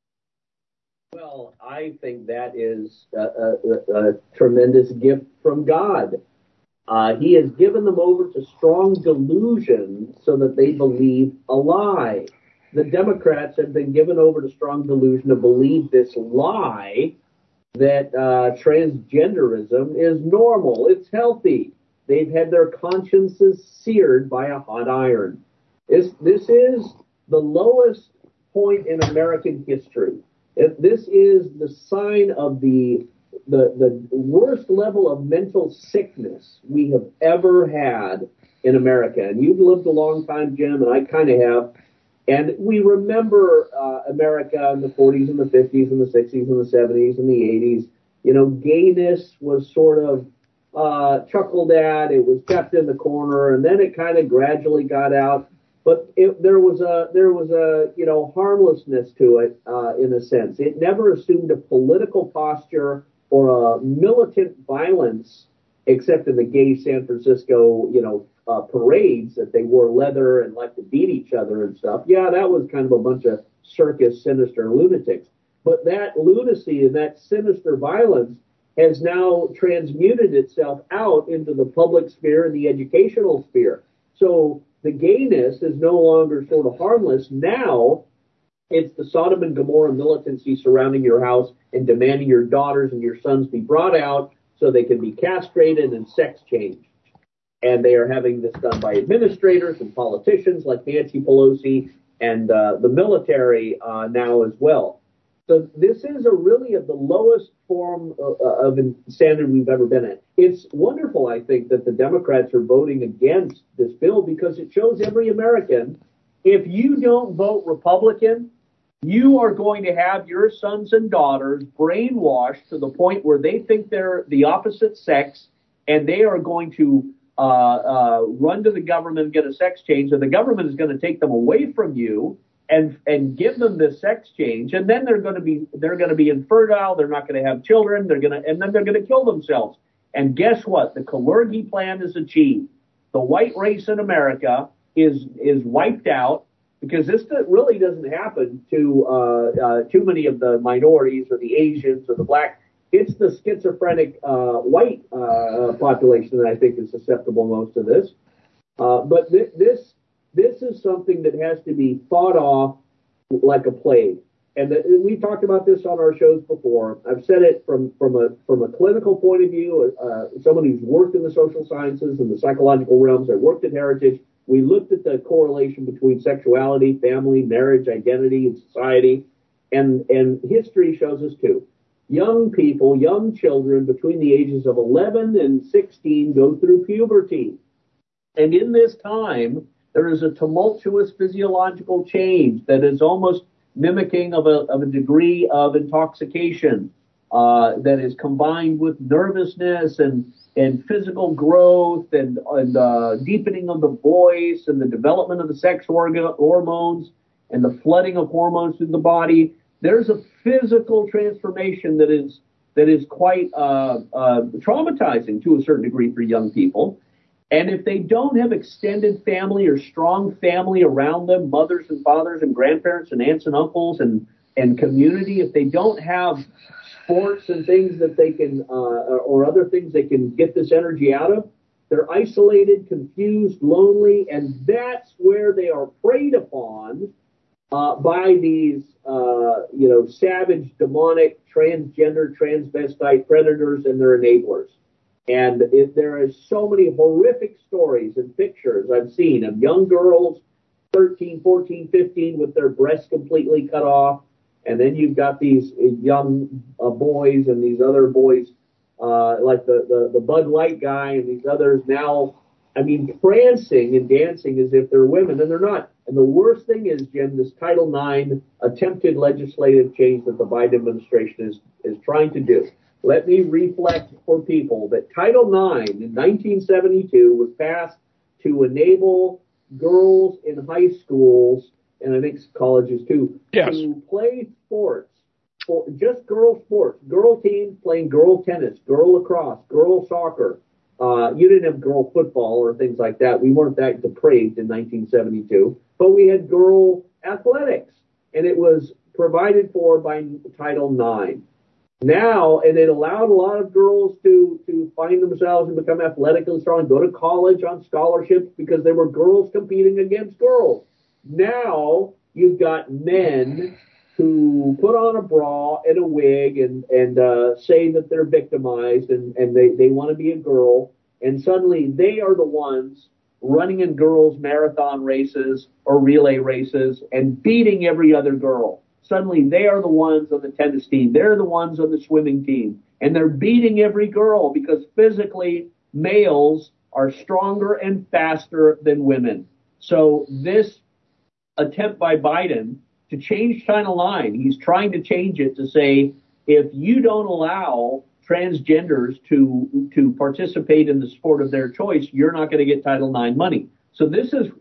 Well, I think that is a tremendous gift from God. He has given them over to strong delusion so that they believe a lie. The Democrats have been given over to strong delusion to believe this lie that transgenderism is normal, it's healthy. They've had their consciences seared by a hot iron. This is the lowest point in American history. This is the sign of the worst level of mental sickness we have ever had in America. And you've lived a long time, Jim, and I kind of have. And we remember America in the 40s and the 50s and the 60s and the 70s and the 80s. You know, gayness was sort of chuckled at. It was kept in the corner, and then it kind of gradually got out. But there was a harmlessness to it in a sense. It never assumed a political posture or a militant violence, except in the gay San Francisco, parades that they wore leather and liked to beat each other and stuff. Yeah, that was kind of a bunch of circus, sinister lunatics. But that lunacy and that sinister violence has now transmuted itself out into the public sphere and the educational sphere. So the gayness is no longer sort of harmless. Now it's the Sodom and Gomorrah militancy surrounding your house and demanding your daughters and your sons be brought out so they can be castrated and sex changed. And they are having this done by administrators and politicians like Nancy Pelosi and the military now as well. So this is really the lowest form of insanity we've ever been in. It's wonderful, I think, that the Democrats are voting against this bill because it shows every American, if you don't vote Republican, you are going to have your sons and daughters brainwashed to the point where they think they're the opposite sex, and they are going to run to the government and get a sex change, and the government is going to take them away from you and give them this sex change, and then they're going to be infertile. They're not going to have children. And then they're going to kill themselves. And guess what? The Kalergi plan is achieved. The white race in America is wiped out because this really doesn't happen to too many of the minorities or the Asians or the black. It's the schizophrenic white population that I think is susceptible most to this. But this is something that has to be fought off like a plague. And we talked about this on our shows before. I've said it from a clinical point of view, someone who's worked in the social sciences and the psychological realms. I worked at Heritage. We looked at the correlation between sexuality, family, marriage, identity, and society. And history shows us too. Young people, young children between the ages of 11 and 16 go through puberty. And in this time, there is a tumultuous physiological change that is almost mimicking of a degree of intoxication that is combined with nervousness and physical growth and deepening of the voice and the development of the sex hormones and the flooding of hormones through the body. There's a physical transformation that is quite traumatizing to a certain degree for young people. And if they don't have extended family or strong family around them, mothers and fathers and grandparents and aunts and uncles and community, if they don't have sports and things that they can, or other things they can get this energy out of, they're isolated, confused, lonely, and that's where they are preyed upon by these, savage, demonic, transgender, transvestite predators and their enablers. And there is so many horrific stories and pictures I've seen of young girls 13, 14, 15 with their breasts completely cut off. And then you've got these young boys and these other boys, like the Bud Light guy and these others now, I mean, prancing and dancing as if they're women, and they're not. And the worst thing is, Jim, this Title IX attempted legislative change that the Biden administration is trying to do. Let me reflect for people that Title IX in 1972 was passed to enable girls in high schools, and I think colleges too, yes, to play sports, for just girl sports, girl teams playing girl tennis, girl lacrosse, girl soccer. You didn't have girl football or things like that. We weren't that depraved in 1972, but we had girl athletics, and it was provided for by Title IX. Now, and it allowed a lot of girls to find themselves and become athletically strong, go to college on scholarships because there were girls competing against girls. Now, you've got men who put on a bra and a wig and say that they're victimized and they want to be a girl, and suddenly they are the ones running in girls' marathon races or relay races and beating every other girl. Suddenly they are the ones on the tennis team. They're the ones on the swimming team. And they're beating every girl because physically males are stronger and faster than women. So this attempt by Biden to change Title IX, he's trying to change it to say, if you don't allow transgenders to participate in the sport of their choice, you're not going to get Title IX money. So this is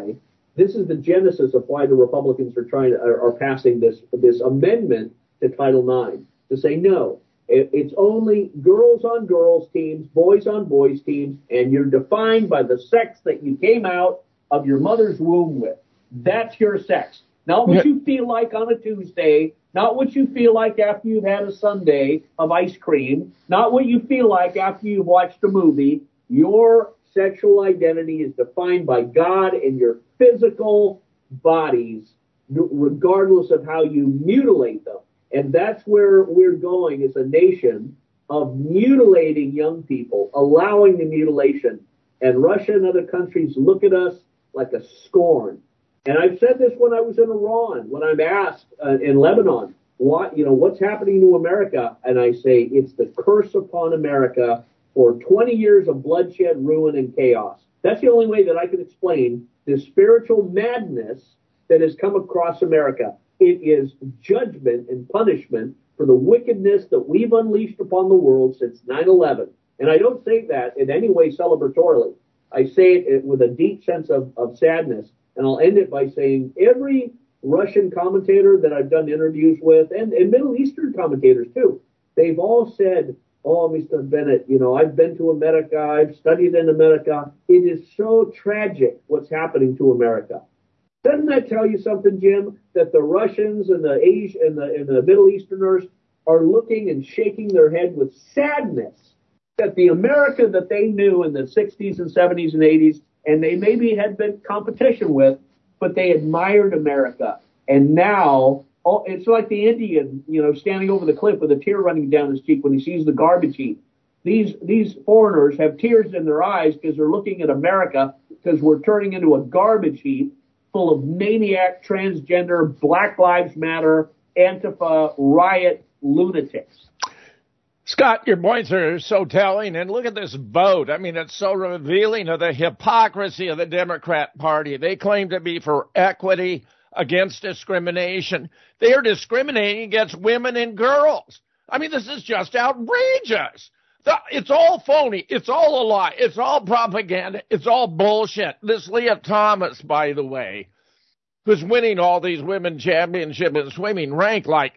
the genesis of why the Republicans are passing this amendment to Title IX to say no. It's only girls on girls teams, boys on boys teams, and you're defined by the sex that you came out of your mother's womb with. That's your sex. Not what you feel like on a Tuesday, not what you feel like after you've had a sundae of ice cream, not what you feel like after you've watched a movie. Your sexual identity is defined by God and your physical bodies, regardless of how you mutilate them. And that's where we're going as a nation, of mutilating young people, allowing the mutilation. And Russia and other countries look at us like a scorn. And I've said this when I was in Iran, when I'm asked in Lebanon, what's happening to America? And I say, it's the curse upon America for 20 years of bloodshed, ruin, and chaos. That's the only way that I can explain the spiritual madness that has come across America. It is judgment and punishment for the wickedness that we've unleashed upon the world since 9/11. And I don't say that in any way celebratorily. I say it with a deep sense of sadness. And I'll end it by saying every Russian commentator that I've done interviews with, and Middle Eastern commentators too, they've all said, oh, Mr. Bennett, I've been to America, I've studied in America. It is so tragic what's happening to America. Doesn't that tell you something, Jim, that the Russians and the Asian and the Middle Easterners are looking and shaking their head with sadness that the America that they knew in the 60s and 70s and 80s, and they maybe had been competition with, but they admired America. And now, it's like the Indian, standing over the cliff with a tear running down his cheek when he sees the garbage heap. These foreigners have tears in their eyes because they're looking at America, because we're turning into a garbage heap full of maniac, transgender, Black Lives Matter, Antifa, riot lunatics. Scott, your points are so telling, and look at this vote. I mean, it's so revealing of the hypocrisy of the Democrat Party. They claim to be for equity against discrimination. They are discriminating against women and girls. I mean, this is just outrageous. It's all phony. It's all a lie. It's all propaganda. It's all bullshit. This Leah Thomas, by the way, who's winning all these women championships in swimming, ranked like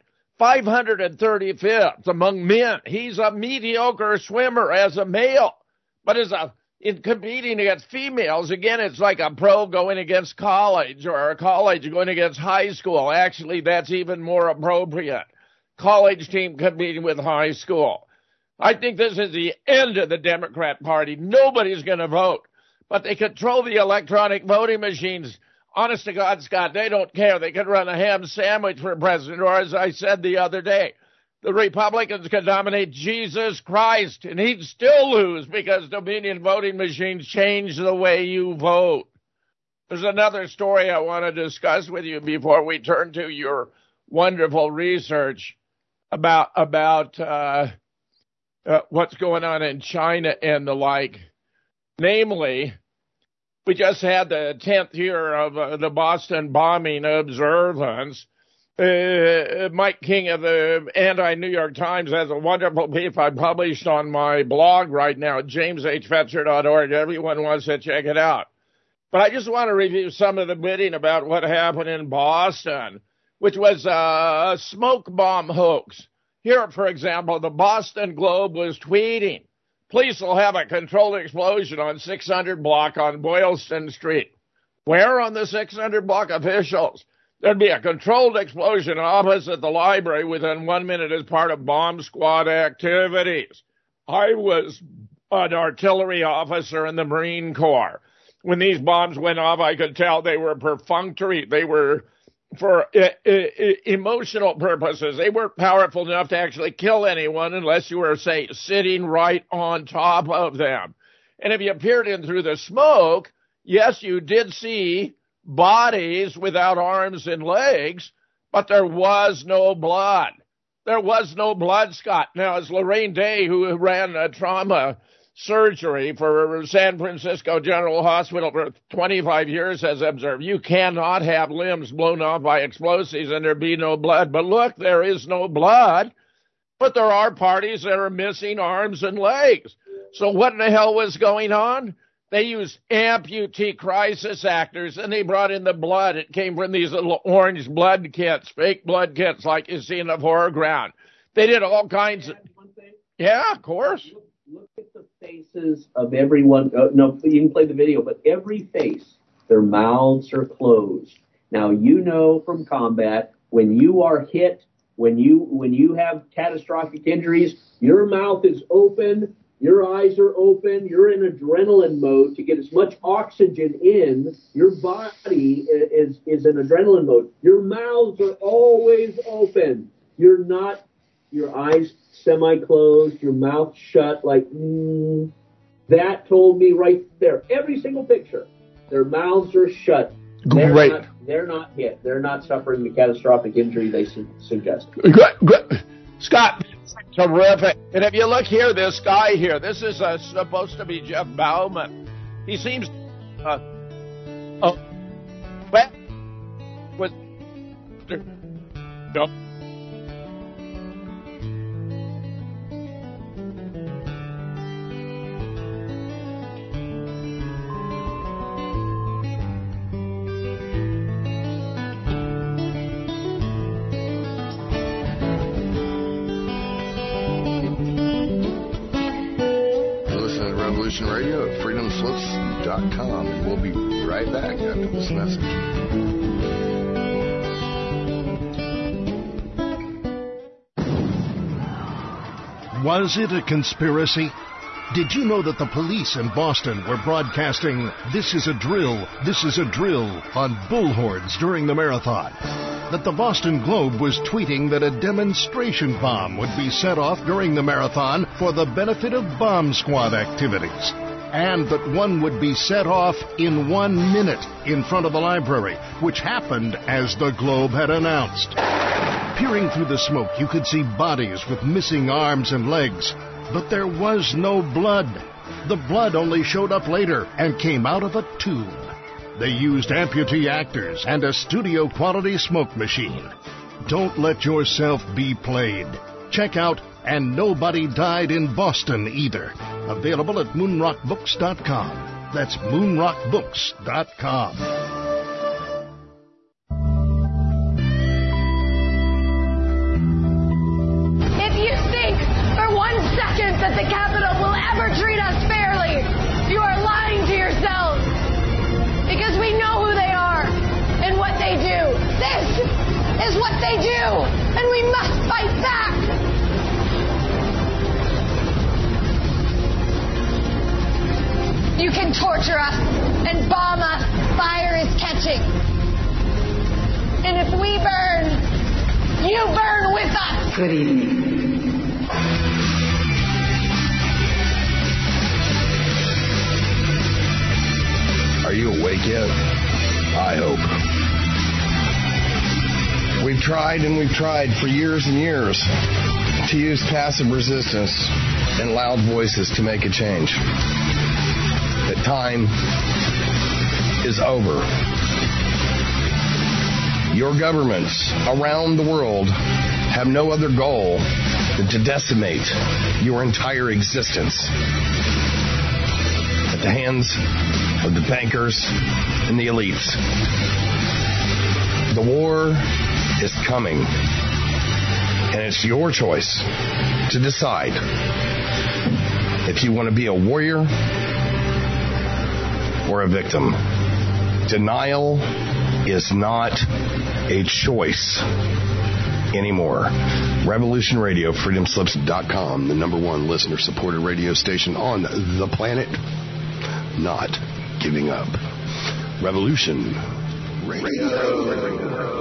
535th among men. He's a mediocre swimmer as a male, but in competing against females, again, it's like a pro going against college or a college going against high school. Actually, that's even more appropriate. College team competing with high school. I think this is the end of the Democrat Party. Nobody's going to vote, but they control the electronic voting machines. Honest to God, Scott, they don't care. They could run a ham sandwich for president, or as I said the other day, the Republicans could nominate Jesus Christ, and he'd still lose because Dominion voting machines change the way you vote. There's another story I want to discuss with you before we turn to your wonderful research about what's going on in China and the like. Namely, we just had the 10th year of the Boston bombing observance. Mike King of the Anti-New York Times has a wonderful piece I published on my blog right now at jameshfetzer.org. Everyone wants to check it out. But I just want to review some of the bidding about what happened in Boston, which was a smoke bomb hoax. Here, for example, the Boston Globe was tweeting, police will have a controlled explosion on 600 block on Boylston Street. Where on the 600 block? Officials? There'd be a controlled explosion opposite the library within 1 minute as part of bomb squad activities. I was an artillery officer in the Marine Corps. When these bombs went off, I could tell they were perfunctory. They were for emotional purposes. They weren't powerful enough to actually kill anyone unless you were, say, sitting right on top of them. And if you peered in through the smoke, yes, you did see bodies without arms and legs, but there was no blood. There was no blood, Scott. Now, as Lorraine Day, who ran a trauma surgery for San Francisco General Hospital for 25 years, has observed, you cannot have limbs blown off by explosives and there be no blood. But look, there is no blood, but there are parties that are missing arms and legs. So what in the hell was going on? They used amputee crisis actors, and they brought in the blood. It came from these little orange blood kits, fake blood kits like you see in the foreground. They did all kinds of... Yeah, of course. Look at the faces of everyone. No, you can play the video, but every face, their mouths are closed. Now, you know from combat, when you are hit, when you have catastrophic injuries, your mouth is open, your eyes are open, you're in adrenaline mode to get as much oxygen in. Your body is in adrenaline mode. Your mouths are always open. You're not, your eyes semi-closed, your mouth shut, like, That told me right there. Every single picture, their mouths are shut. Great. They're not hit. They're not suffering the catastrophic injury they suggest. Good. Scott, terrific. And if you look here, this guy here, this is supposed to be Jeff Bauman. He seems with no. Radio at freedomslips.com, and we'll be right back after this message. Was it a conspiracy? Did you know that the police in Boston were broadcasting "This is a drill, this is a drill" on bullhorns during the marathon? That the Boston Globe was tweeting that a demonstration bomb would be set off during the marathon for the benefit of bomb squad activities? And that one would be set off in 1 minute in front of the library, which happened as the Globe had announced. Peering through the smoke, you could see bodies with missing arms and legs. But there was no blood. The blood only showed up later and came out of a tube. They used amputee actors and a studio-quality smoke machine. Don't let yourself be played. Check out And Nobody Died in Boston Either. Available at moonrockbooks.com. That's moonrockbooks.com. That the Capitol will ever treat us fairly, you are lying to yourselves, because we know who they are and what they do. This is what they do, and we must fight back. You can torture us and bomb us. Fire is catching. And if we burn, you burn with us. Good evening. Are you awake yet? I hope. We've tried and we've tried for years and years to use passive resistance and loud voices to make a change. The time is over. Your governments around the world have no other goal than to decimate your entire existence at the hands of the bankers and the elites. The war is coming, and it's your choice to decide if you want to be a warrior or a victim. Denial is not a choice anymore. Revolution Radio, freedomslips.com, the #1 listener-supported radio station on the planet. Not giving up. Revolution Radio.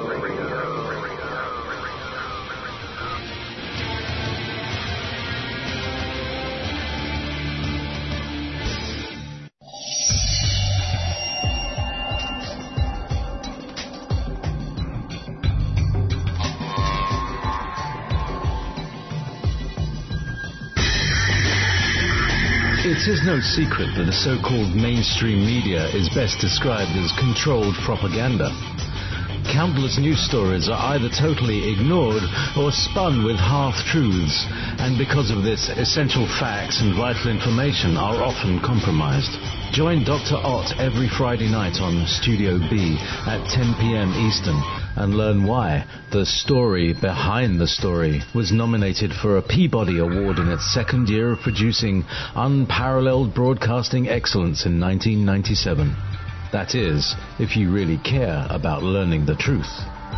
It is no secret that the so-called mainstream media is best described as controlled propaganda. Countless news stories are either totally ignored or spun with half-truths, and because of this, essential facts and vital information are often compromised. Join Dr. Ott every Friday night on Studio B at 10 p.m. Eastern and learn why The Story Behind the Story was nominated for a Peabody Award in its second year of producing unparalleled broadcasting excellence in 1997. That is, if you really care about learning the truth.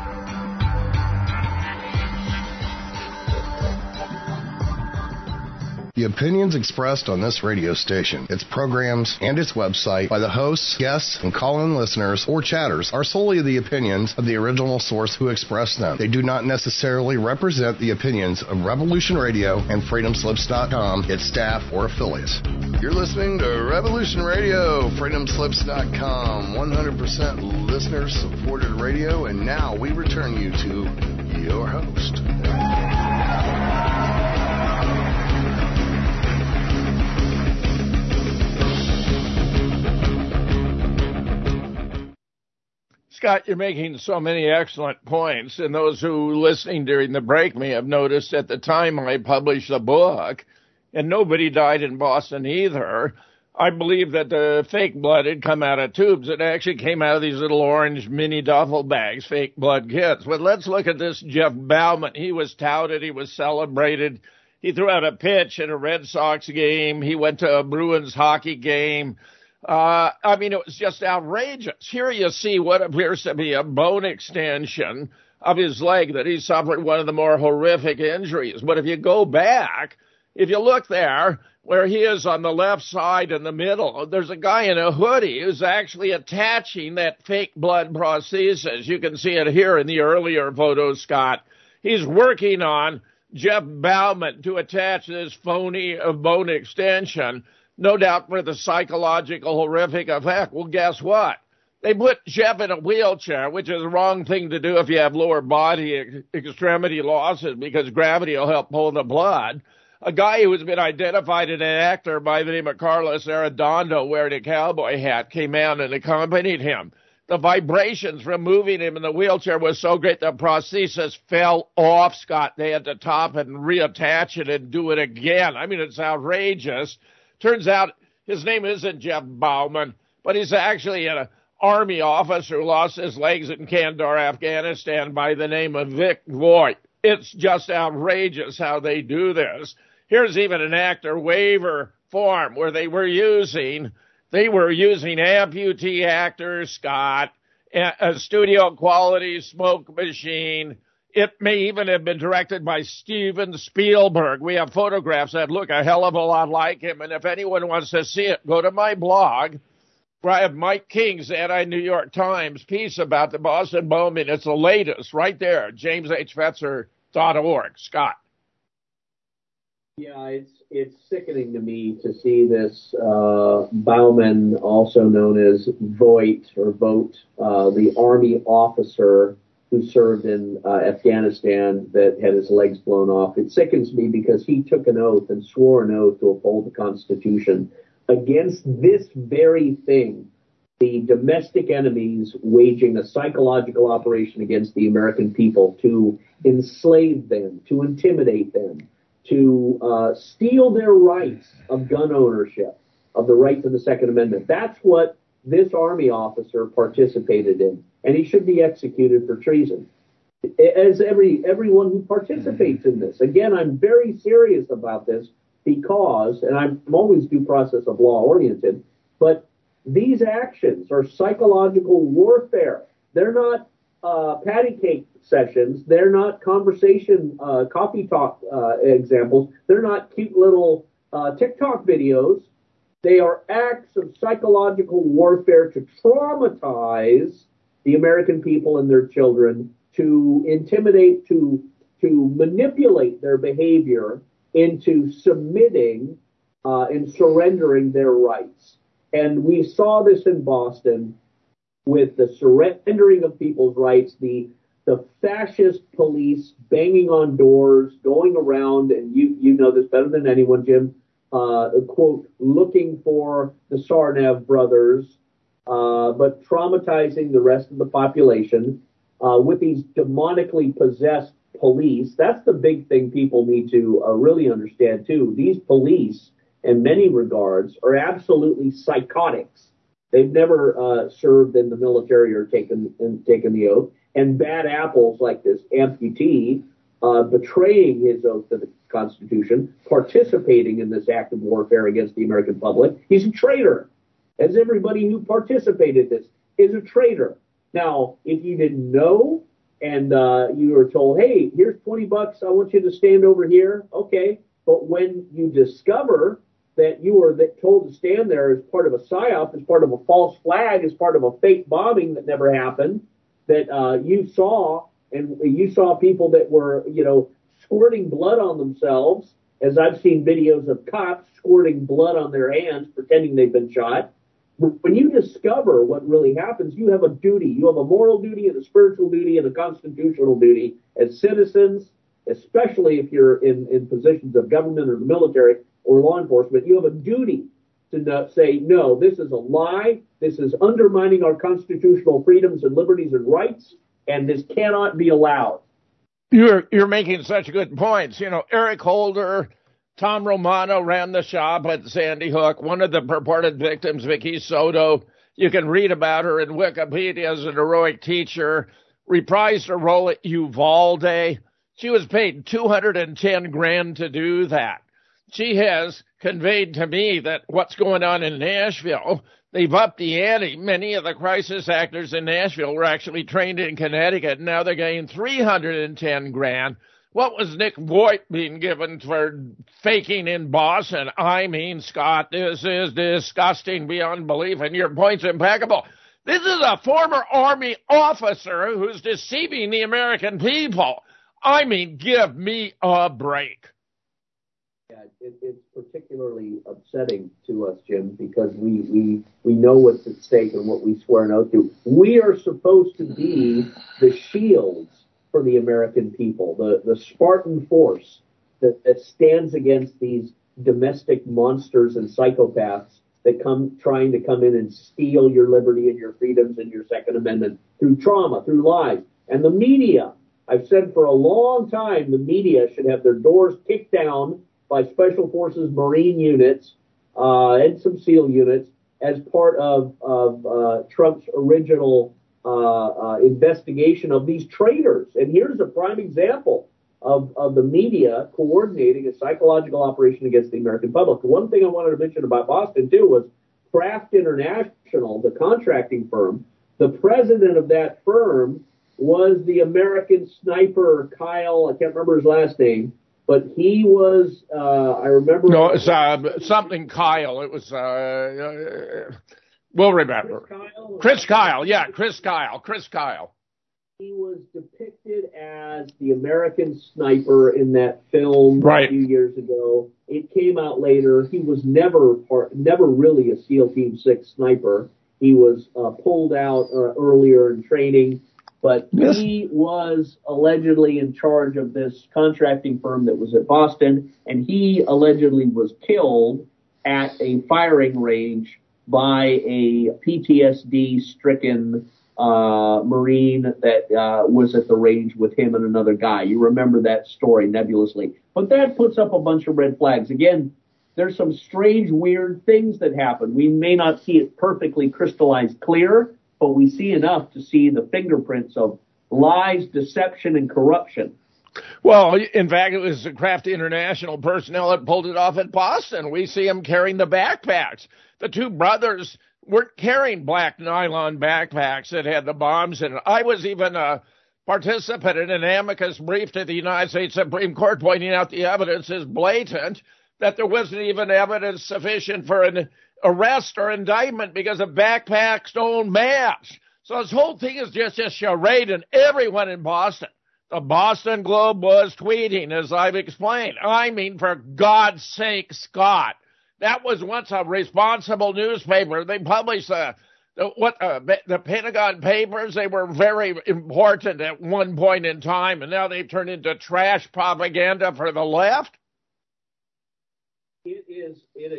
The opinions expressed on this radio station, its programs, and its website by the hosts, guests, and call-in listeners or chatters are solely the opinions of the original source who expressed them. They do not necessarily represent the opinions of Revolution Radio and freedomslips.com, its staff, or affiliates. You're listening to Revolution Radio, freedomslips.com, 100% listener-supported radio, and now we return you to your host. Scott, you're making so many excellent points, and those who listening during the break may have noticed at the time I published the book, and nobody died in Boston either, I believe that the fake blood had come out of tubes. It actually came out of these little orange mini duffel bags, fake blood kits. But let's look at this Jeff Bauman. He was touted. He was celebrated. He threw out a pitch in a Red Sox game. He went to a Bruins hockey game. I mean, it was just outrageous. Here you see what appears to be a bone extension of his leg that he suffered one of the more horrific injuries. But if you go back, if you look there, where he is on the left side in the middle, there's a guy in a hoodie who's actually attaching that fake blood prosthesis. You can see it here in the earlier photo, Scott. He's working on Jeff Bauman to attach this phony bone extension, no doubt for the psychological horrific effect. Well, guess what? They put Jeff in a wheelchair, which is the wrong thing to do if you have lower body extremity losses, because gravity will help pull the blood. A guy who has been identified as an actor by the name of Carlos Arredondo wearing a cowboy hat came out and accompanied him. The vibrations from moving him in the wheelchair was so great the prosthesis fell off, Scott. They had to top it and reattach it and do it again. I mean, it's outrageous. Turns out his name isn't Jeff Bauman, but he's actually an Army officer who lost his legs in Kandahar, Afghanistan, by the name of Vic Voigt. It's just outrageous how they do this. Here's even an actor waiver form where they were using amputee actors, Scott, a studio quality smoke machine. It may even have been directed by Steven Spielberg. We have photographs that look a hell of a lot like him. And if anyone wants to see it, go to my blog, where I have Mike King's anti-New York Times piece about the Boston bombing. It's the latest right there, jameshfetzer.org. Scott. Yeah, it's sickening to me to see this Bauman, also known as Vogt, the Army officer who served in Afghanistan that had his legs blown off. It sickens me because he took an oath and swore an oath to uphold the Constitution against this very thing. The domestic enemies waging a psychological operation against the American people to enslave them, to intimidate them, to steal their rights of gun ownership, of the right to the Second Amendment. That's what this Army officer participated in, and he should be executed for treason. As everyone who participates in this. Again, I'm very serious about this because, and I'm always due process of law oriented, but these actions are psychological warfare. They're not patty cake sessions. They're not conversation, coffee talk examples. They're not cute little TikTok videos. They are acts of psychological warfare to traumatize the American people and their children, to intimidate, to manipulate their behavior into submitting and surrendering their rights. And we saw this in Boston with the surrendering of people's rights, the fascist police banging on doors, going around, and you know this better than anyone, Jim, quote, looking for the Tsarnaev brothers, but traumatizing the rest of the population with these demonically possessed police. That's the big thing people need to really understand, too. These police, in many regards, are absolutely psychotics. They've never served in the military or taken the oath. And bad apples like this amputee betraying his oath to the Constitution, participating in this act of warfare against the American public. He's a traitor, as everybody who participated in this is a traitor. Now, if you didn't know and you were told, hey, here's $20, I want you to stand over here, okay. But when you discover that you were told to stand there as part of a psyop, as part of a false flag, as part of a fake bombing that never happened, that you saw people that were, squirting blood on themselves, as I've seen videos of cops squirting blood on their hands, pretending they've been shot. When you discover what really happens, you have a duty. You have a moral duty and a spiritual duty and a constitutional duty as citizens, especially if you're in positions of government or the military or law enforcement. You have a duty to say, no, this is a lie. This is undermining our constitutional freedoms and liberties and rights, and this cannot be allowed. You're making such good points. Eric Holder, Tom Romano ran the shop at Sandy Hook. One of the purported victims, Vicky Soto, you can read about her in Wikipedia as an heroic teacher, reprised her role at Uvalde. She was paid $210,000 to do that. She has conveyed to me that what's going on in Nashville, they've upped the ante. Many of the crisis actors in Nashville were actually trained in Connecticut, and now they're getting $310,000. What was Nick Voigt being given for faking in Boston? I mean, Scott, this is disgusting beyond belief, and your point's impeccable. This is a former Army officer who's deceiving the American people. I mean, give me a break. Yeah, it's particularly upsetting to us, Jim, because we know what's at stake and what we swear an oath to. We are supposed to be the shields for the American people, the Spartan force that stands against these domestic monsters and psychopaths that trying to come in and steal your liberty and your freedoms and your Second Amendment through trauma, through lies. And the media, I've said for a long time, the media should have their doors kicked down by Special Forces Marine units and some SEAL units as part of Trump's original investigation of these traitors. And here's a prime example of the media coordinating a psychological operation against the American public. One thing I wanted to mention about Boston, too, was Kraft International, the contracting firm. The president of that firm was the American sniper, Kyle, I can't remember his last name, but he was, I remember. No, it's something Kyle. It was, we'll remember. Chris Kyle. He was depicted as the American sniper in that film a few years ago. It came out later. He was never really a SEAL Team 6 sniper. He was pulled out earlier in training, but he was allegedly in charge of this contracting firm that was at Boston, and he allegedly was killed at a firing range by a PTSD-stricken Marine that was at the range with him and another guy. You remember that story nebulously. But that puts up a bunch of red flags. Again, there's some strange, weird things that happen. We may not see it perfectly crystallized clear, but we see enough to see the fingerprints of lies, deception, and corruption. Well, in fact, it was the Kraft International personnel that pulled it off at Boston. We see them carrying the backpacks. The two brothers weren't carrying black nylon backpacks that had the bombs in it. I was even a participant in an amicus brief to the United States Supreme Court pointing out the evidence is blatant, that there wasn't even evidence sufficient for an arrest or indictment because the backpacks don't match. So this whole thing is just a charade, and everyone in Boston, the Boston Globe was tweeting, as I've explained. I mean, for God's sake, Scott, that was once a responsible newspaper. They published the Pentagon Papers. They were very important at one point in time, and now they've turned into trash propaganda for the left. It's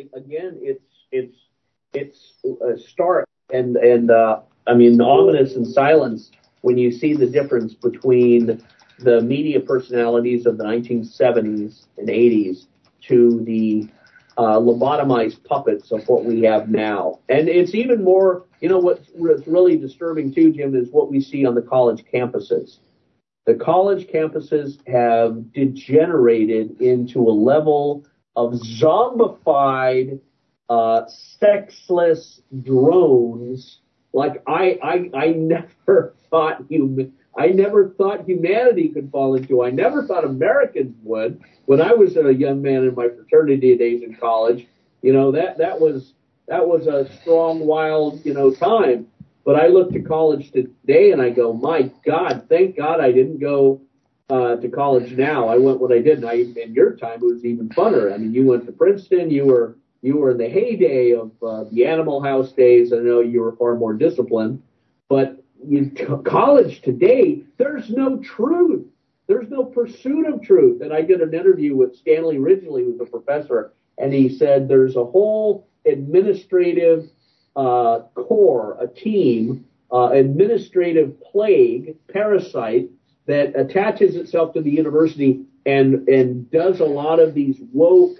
stark and I mean, ominous in silence when you see the difference between the media personalities of the 1970s and 80s to the lobotomized puppets of what we have now. And it's even more, what's really disturbing too, Jim, is what we see on the college campuses. The college campuses have degenerated into a level of zombified, sexless drones. Like I never thought humanity could fall into. I never thought Americans would. When I was a young man in my fraternity days in college, that was a strong, wild, time. But I look to college today and I go, my God, thank God I didn't go to college now. I went when I did. And in your time, it was even funner. I mean, you went to Princeton. You were in the heyday of the Animal House days. I know you were far more disciplined. But college today, there's no truth. There's no pursuit of truth. And I did an interview with Stanley Ridgely, who's a professor, and he said there's a whole administrative core, a team, administrative plague, parasite, that attaches itself to the university and does a lot of these woke,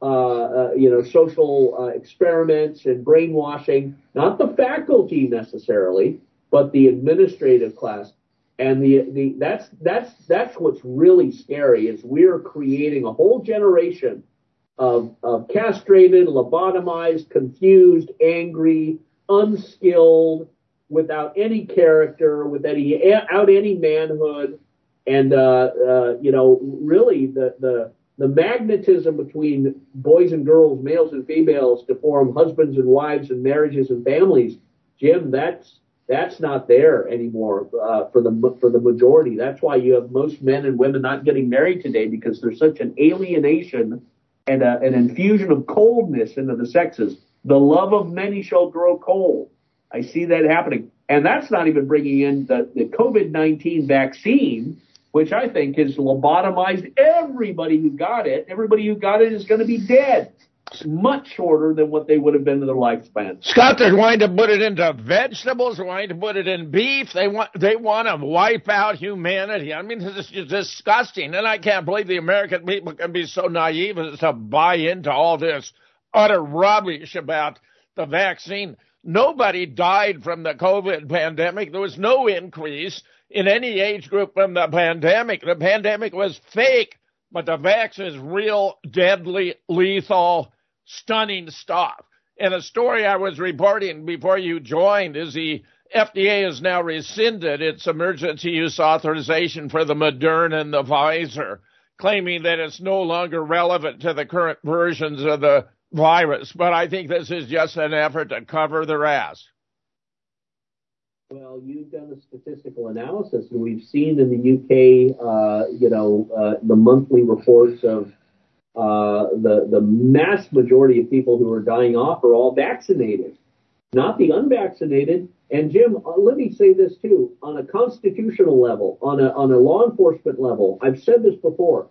social experiments and brainwashing, not the faculty necessarily, but the administrative class. And that's what's really scary is we're creating a whole generation of castrated, lobotomized, confused, angry, unskilled, without any character, without any manhood, and really the magnetism between boys and girls, males and females, to form husbands and wives and marriages and families, Jim, that's not there anymore for the majority. That's why you have most men and women not getting married today, because there's such an alienation and an infusion of coldness into the sexes. The love of many shall grow cold. I see that happening. And that's not even bringing in the COVID-19 vaccine, which I think has lobotomized everybody who got it. Everybody who got it is going to be dead much shorter than what they would have been in their lifespan. Scott, they're wanting to put it into vegetables. They're wanting to put it in beef. They want to wipe out humanity. I mean, this is disgusting. And I can't believe the American people can be so naive as to buy into all this utter rubbish about the vaccine. Nobody died from the COVID pandemic. There was no increase in any age group from the pandemic. The pandemic was fake, but the vaccine is real, deadly, lethal, stunning stuff. And a story I was reporting before you joined is the FDA has now rescinded its emergency use authorization for the Moderna and the Pfizer, claiming that it's no longer relevant to the current versions of the virus. But I think this is just an effort to cover their ass. Well, you've done the statistical analysis, and we've seen in the UK, the monthly reports of the mass majority of people who are dying off are all vaccinated, not the unvaccinated. And Jim, let me say this too: on a constitutional level, on a law enforcement level, I've said this before.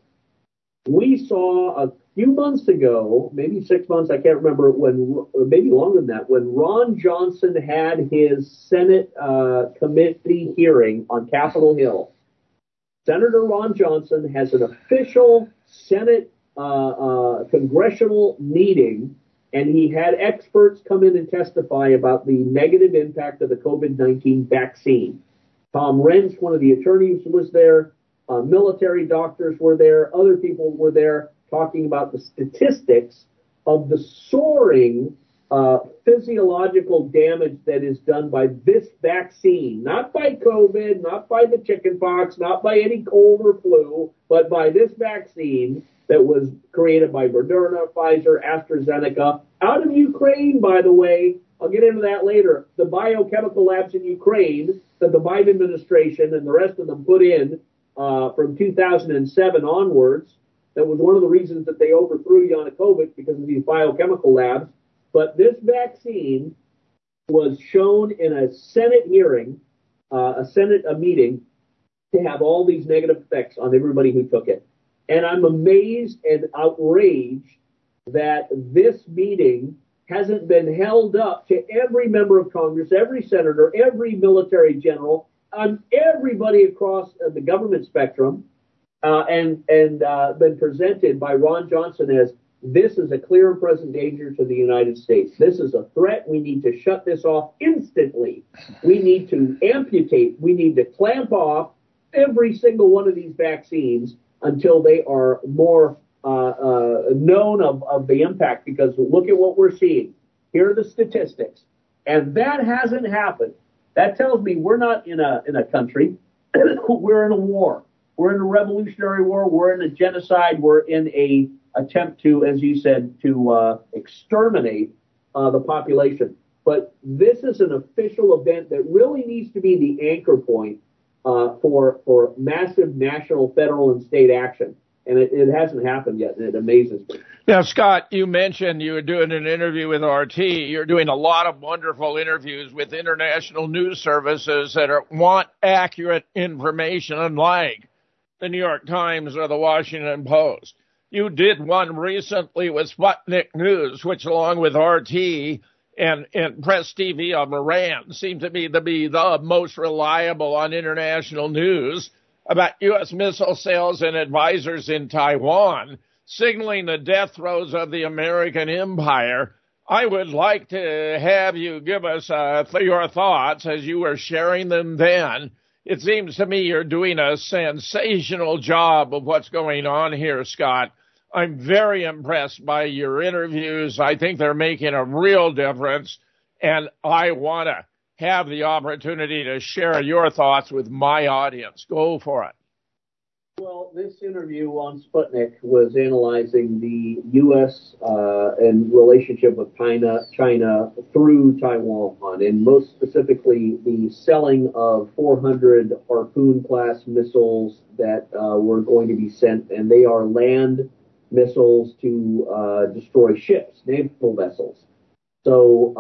We saw a few months ago, maybe 6 months, I can't remember, maybe longer than that, when Ron Johnson had his Senate committee hearing on Capitol Hill. Senator Ron Johnson has an official Senate congressional meeting, and he had experts come in and testify about the negative impact of the COVID-19 vaccine. Tom Renz, one of the attorneys, was there. Military doctors were there. Other people were there talking about the statistics of the soaring physiological damage that is done by this vaccine, not by COVID, not by the chickenpox, not by any cold or flu, but by this vaccine that was created by Moderna, Pfizer, AstraZeneca, out of Ukraine, by the way. I'll get into that later. The biochemical labs in Ukraine that the Biden administration and the rest of them put in from 2007 onwards. That was one of the reasons that they overthrew Yanukovych, because of these biochemical labs. But this vaccine was shown in a Senate hearing, a meeting, to have all these negative effects on everybody who took it. And I'm amazed and outraged that this meeting hasn't been held up to every member of Congress, every senator, every military general, everybody across the government spectrum, and been presented by Ron Johnson as, this is a clear and present danger to the United States. This is a threat. We need to shut this off instantly. We need to amputate. We need to clamp off every single one of these vaccines until they are more known of the impact, because look at what we're seeing. Here are the statistics. And that hasn't happened. That tells me we're not in a country. We're in a war. We're in a revolutionary war. We're in a genocide. We're in a attempt to, as you said, to exterminate the population. But this is an official event that really needs to be the anchor point for massive national, federal, and state action. And it hasn't happened yet, and it amazes me. Now, Scott, you mentioned you were doing an interview with RT. You're doing a lot of wonderful interviews with international news services that want accurate information, unlike the New York Times or the Washington Post. You did one recently with Sputnik News, which, along with RT and Press TV of Iran, seem to be the most reliable on international news about U.S. missile sales and advisors in Taiwan, signaling the death throes of the American empire. I would like to have you give us your thoughts as you were sharing them then. It seems to me you're doing a sensational job of what's going on here, Scott. I'm very impressed by your interviews. I think they're making a real difference, and I want to have the opportunity to share your thoughts with my audience. Go for it. Well, this interview on Sputnik was analyzing the U.S. And relationship with China through Taiwan, and most specifically the selling of 400 Harpoon-class missiles that were going to be sent, and they are land missiles to destroy ships, naval vessels. So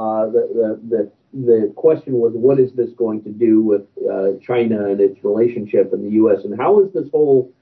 the question was, what is this going to do with China and its relationship in the U.S., and how is this whole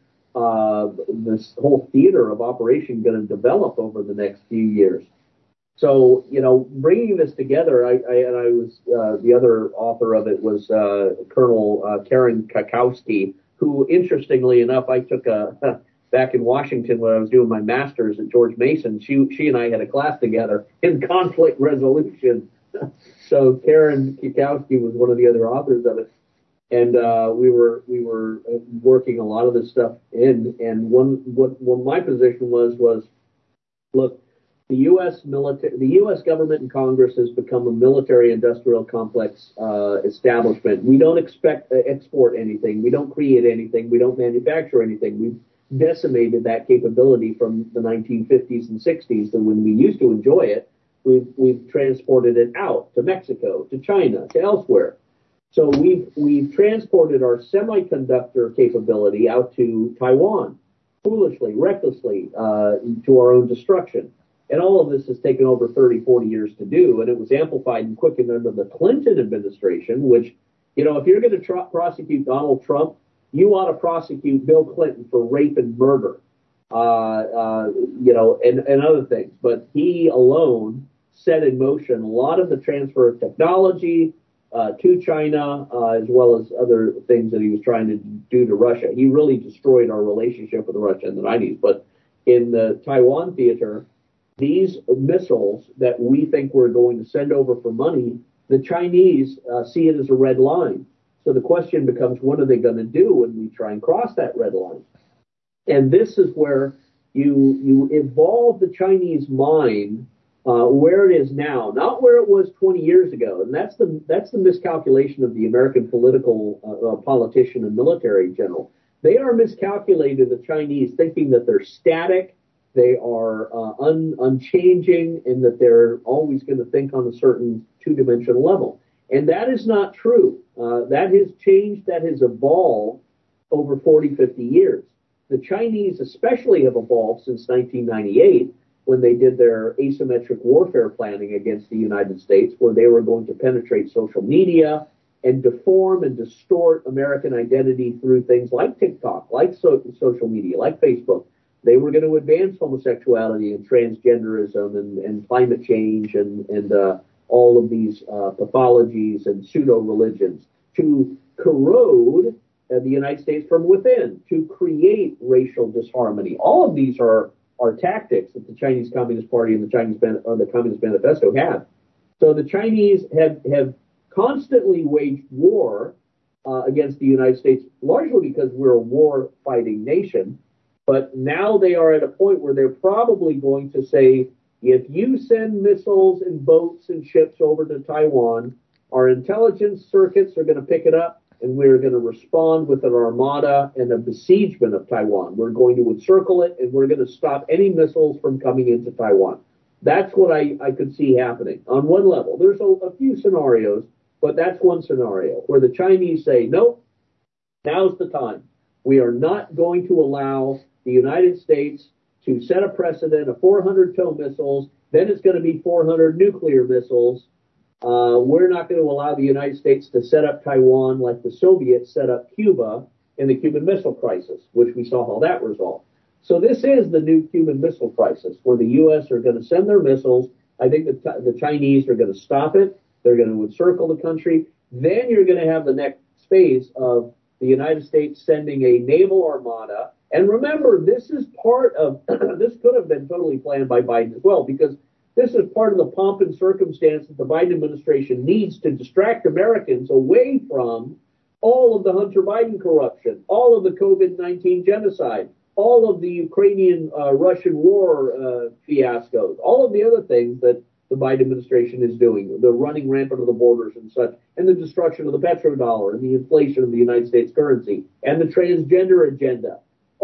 theater of operation going to develop over the next few years? So, bringing this together, I was the other author of it was Colonel Karen Kakowski, who, interestingly enough, I took back in Washington when I was doing my master's at George Mason. She and I had a class together in conflict resolution. So Karen Kakowski was one of the other authors of it, and we were working a lot of this stuff in. And what my position was, look, the U.S. government and Congress has become a military-industrial complex establishment. We don't export anything. We don't create anything. We don't manufacture anything. We've decimated that capability from the 1950s and 60s, and when we used to enjoy it, we've transported it out to Mexico, to China, to elsewhere. So we've transported our semiconductor capability out to Taiwan, foolishly, recklessly, to our own destruction. And all of this has taken over 30, 40 years to do, and it was amplified and quickened under the Clinton administration, which, you know, if you're going to prosecute Donald Trump, you ought to prosecute Bill Clinton for rape and murder, you know, and other things. But he alone set in motion a lot of the transfer of technology to China, as well as other things that he was trying to do to Russia. He really destroyed our relationship with Russia in the 90s. But in the Taiwan theater, these missiles that we think we're going to send over for money, the Chinese see it as a red line. So the question becomes, what are they going to do when we try and cross that red line? And this is where you evolve the Chinese mind where it is now, not where it was 20 years ago. And that's the miscalculation of the American political politician and military general. They are miscalculated, the Chinese, thinking that they're static, they are unchanging, and that they're always going to think on a certain two-dimensional level. And that is not true. That has changed, that has evolved over 40, 50 years. The Chinese especially have evolved since 1998, when they did their asymmetric warfare planning against the United States, where they were going to penetrate social media and deform and distort American identity through things like TikTok, like social media, like Facebook. They were going to advance homosexuality and transgenderism and climate change and all of these pathologies and pseudo-religions to corrode the United States from within, to create racial disharmony. All of these are tactics that the Chinese Communist Party and the Communist Manifesto have. So the Chinese have constantly waged war against the United States, largely because we're a war-fighting nation. But now they are at a point where they're probably going to say, if you send missiles and boats and ships over to Taiwan, our intelligence circuits are going to pick it up, and we're going to respond with an armada and a besiegement of Taiwan. We're going to encircle it, and we're going to stop any missiles from coming into Taiwan. That's what I could see happening on one level. There's a few scenarios, but that's one scenario where the Chinese say, nope, now's the time. We are not going to allow the United States to set a precedent of 400 TOW missiles, then it's going to be 400 nuclear missiles. We're not going to allow the United States to set up Taiwan like the Soviets set up Cuba in the Cuban Missile Crisis, which we saw how that resolved. So this is the new Cuban Missile Crisis, where the U.S. are going to send their missiles. I think the Chinese are going to stop it. They're going to encircle the country. Then you're going to have the next phase of the United States sending a naval armada. And remember, this is part of, this could have been totally planned by Biden as well, because this is part of the pomp and circumstance that the Biden administration needs to distract Americans away from all of the Hunter Biden corruption, all of the COVID-19 genocide, all of the Ukrainian-Russian war fiascos, all of the other things that the Biden administration is doing, the running rampant of the borders and such, and the destruction of the petrodollar and the inflation of the United States currency and the transgender agenda.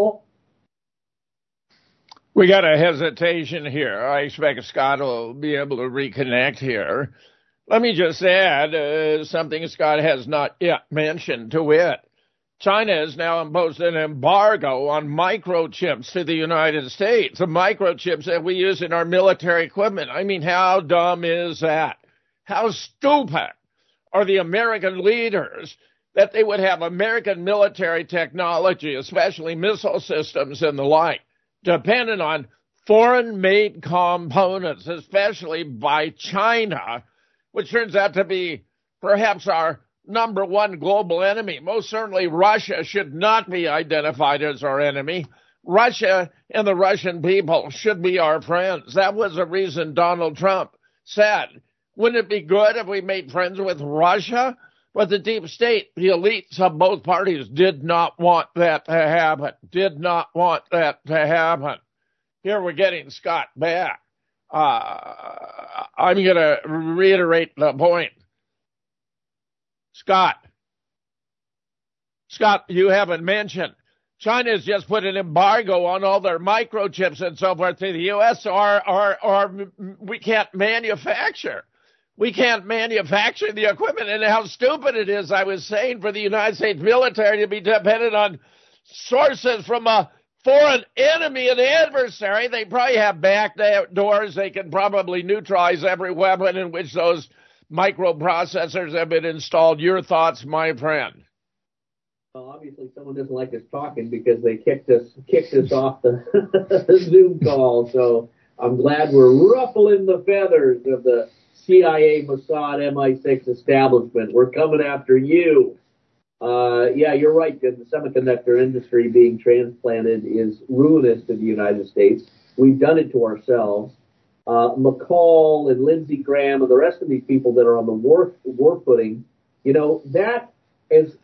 We got a hesitation here. I expect Scott will be able to reconnect here. Let me just add something Scott has not yet mentioned, to wit. China has now imposed an embargo on microchips to the United States, the microchips that we use in our military equipment. I mean, how dumb is that? How stupid are the American leaders that they would have American military technology, especially missile systems and the like, dependent on foreign-made components, especially by China, which turns out to be perhaps our number one global enemy. Most certainly Russia should not be identified as our enemy. Russia and the Russian people should be our friends. That was the reason Donald Trump said, wouldn't it be good if we made friends with Russia? But the deep state, the elites of both parties did not want that to happen, did not want that to happen. Here we're getting Scott back. I'm going to reiterate the point. Scott, you haven't mentioned, China's just put an embargo on all their microchips and so forth to the U.S., or we can't manufacture. We can't manufacture the equipment, and how stupid it is, I was saying, for the United States military to be dependent on sources from a foreign enemy and adversary. They probably have back doors. They can probably neutralize every weapon in which those microprocessors have been installed. Your thoughts, my friend? Well, obviously someone doesn't like us talking because they kicked us off the Zoom call. So I'm glad we're ruffling the feathers of the CIA, Mossad, MI6 establishment. We're coming after you. Yeah, you're right. The semiconductor industry being transplanted is ruinous to the United States. We've done it to ourselves. McCall and Lindsey Graham and the rest of these people that are on the war footing, that is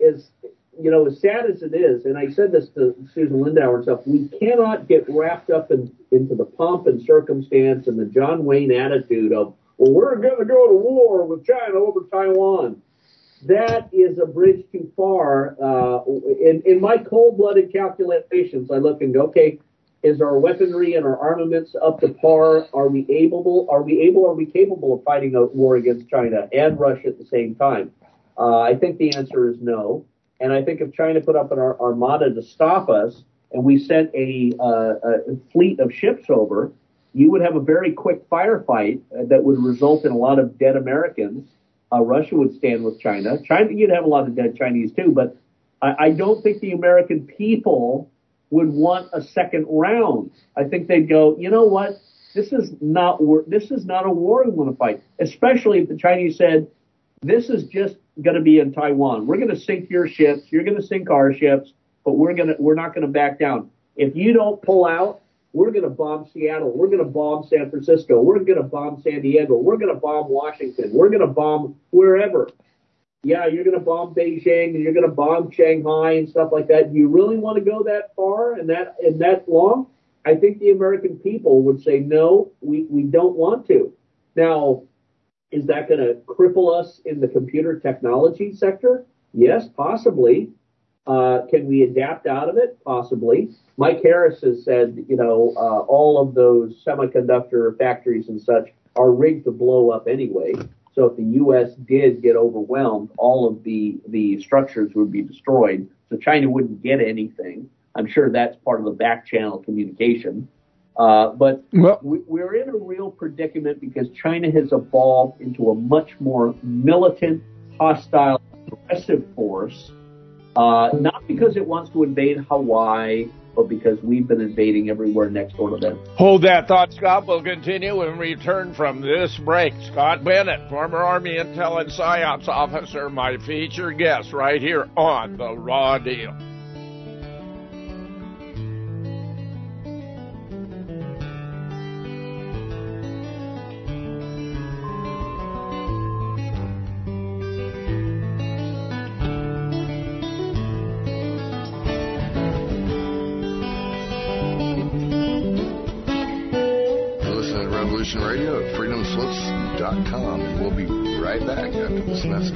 as sad as it is, and I said this to Susan Lindauer and stuff, we cannot get wrapped up into the pomp and circumstance and the John Wayne attitude of, well, we're going to go to war with China over Taiwan. That is a bridge too far. In my cold-blooded calculations, I look and go, okay, is our weaponry and our armaments up to par? Are we capable of fighting a war against China and Russia at the same time? I think the answer is no. And I think if China put up an armada to stop us and we sent a fleet of ships over, you would have a very quick firefight that would result in a lot of dead Americans. Russia would stand with China. You'd have a lot of dead Chinese too, but I don't think the American people would want a second round. I think they'd go, you know what? This is not a war we want to fight, especially if the Chinese said, this is just going to be in Taiwan. We're going to sink your ships. You're going to sink our ships, but we're not going to back down. If you don't pull out, we're going to bomb Seattle. We're going to bomb San Francisco. We're going to bomb San Diego. We're going to bomb Washington. We're going to bomb wherever. Yeah, you're going to bomb Beijing and you're going to bomb Shanghai and stuff like that. Do you really want to go that far and that long? I think the American people would say, no, we don't want to. Now, is that going to cripple us in the computer technology sector? Yes, possibly. Can we adapt out of it? Possibly. Mike Harris has said, all of those semiconductor factories and such are rigged to blow up anyway. So if the U.S. did get overwhelmed, all of the structures would be destroyed. So China wouldn't get anything. I'm sure that's part of the back channel communication. But we're in a real predicament because China has evolved into a much more militant, hostile, aggressive force. Not because it wants to invade Hawaii, but because we've been invading everywhere next door to them. Hold that thought, Scott. We'll continue and return from this break. Scott Bennett, former Army Intel and PSYOPs officer, my featured guest right here on The Raw Deal. Radio at freedomslips.com, and we'll be right back after this message.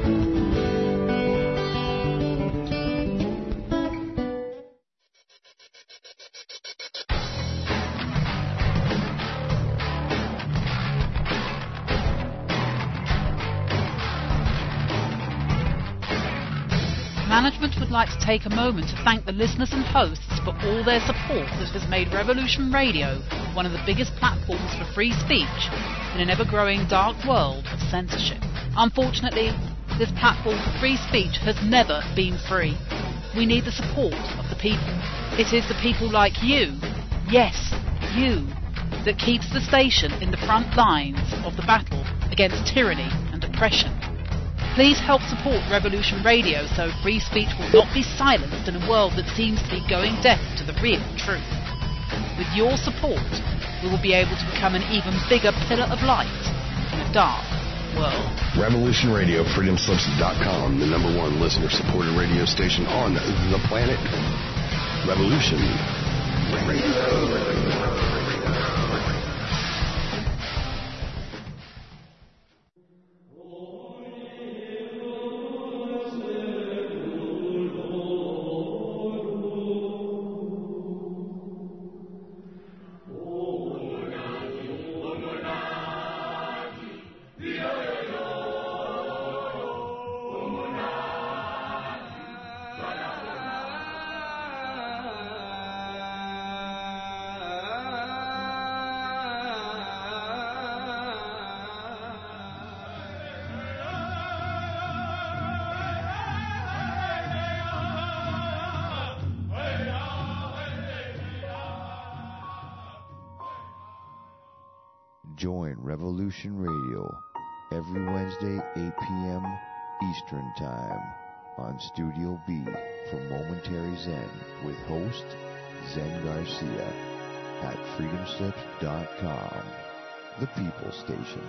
Management would like to take a moment to thank the listeners and hosts for all their support that has made Revolution Radio one of the biggest platforms for free speech in an ever-growing dark world of censorship. Unfortunately, this platform for free speech has never been free. We need the support of the people. It is the people like you, yes, you, that keeps the station in the front lines of the battle against tyranny and oppression. Please help support Revolution Radio so free speech will not be silenced in a world that seems to be going deaf to the real truth. With your support, we will be able to become an even bigger pillar of light in a dark world. Revolution Radio, freedomslips.com, the #1 listener-supported radio station on the planet. Revolution Radio. Yeah. Join Revolution Radio every Wednesday, 8 p.m. Eastern Time on Studio B for Momentary Zen with host Zen Garcia at freedomslips.com, the People Station.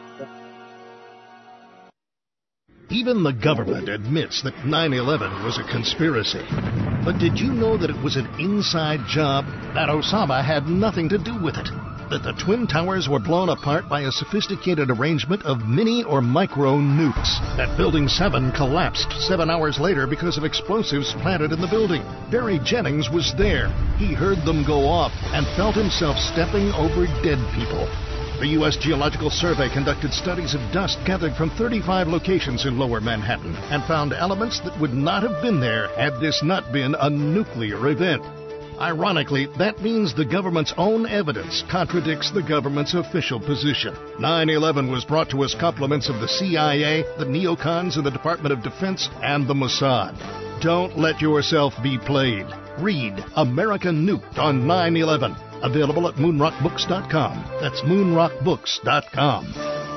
Even the government admits that 9/11 was a conspiracy. But did you know that it was an inside job? That Osama had nothing to do with it? That the Twin Towers were blown apart by a sophisticated arrangement of mini or micro nukes? That Building 7 collapsed 7 hours later because of explosives planted in the building? Barry Jennings was there. He heard them go off and felt himself stepping over dead people. The U.S. Geological Survey conducted studies of dust gathered from 35 locations in Lower Manhattan and found elements that would not have been there had this not been a nuclear event. Ironically, that means the government's own evidence contradicts the government's official position. 9/11 was brought to us compliments of the CIA, the neocons in the Department of Defense, and the Mossad. Don't let yourself be played. Read American Nuked on 9/11. Available at moonrockbooks.com. That's moonrockbooks.com.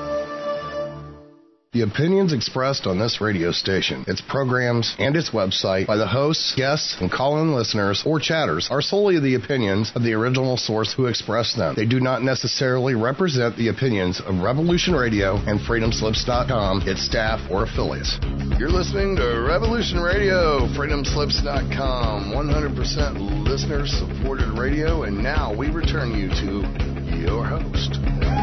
The opinions expressed on this radio station, its programs, and its website by the hosts, guests, and call-in listeners or chatters are solely the opinions of the original source who expressed them. They do not necessarily represent the opinions of Revolution Radio and freedomslips.com, its staff, or affiliates. You're listening to Revolution Radio, freedomslips.com, 100% listener-supported radio, and now we return you to your host.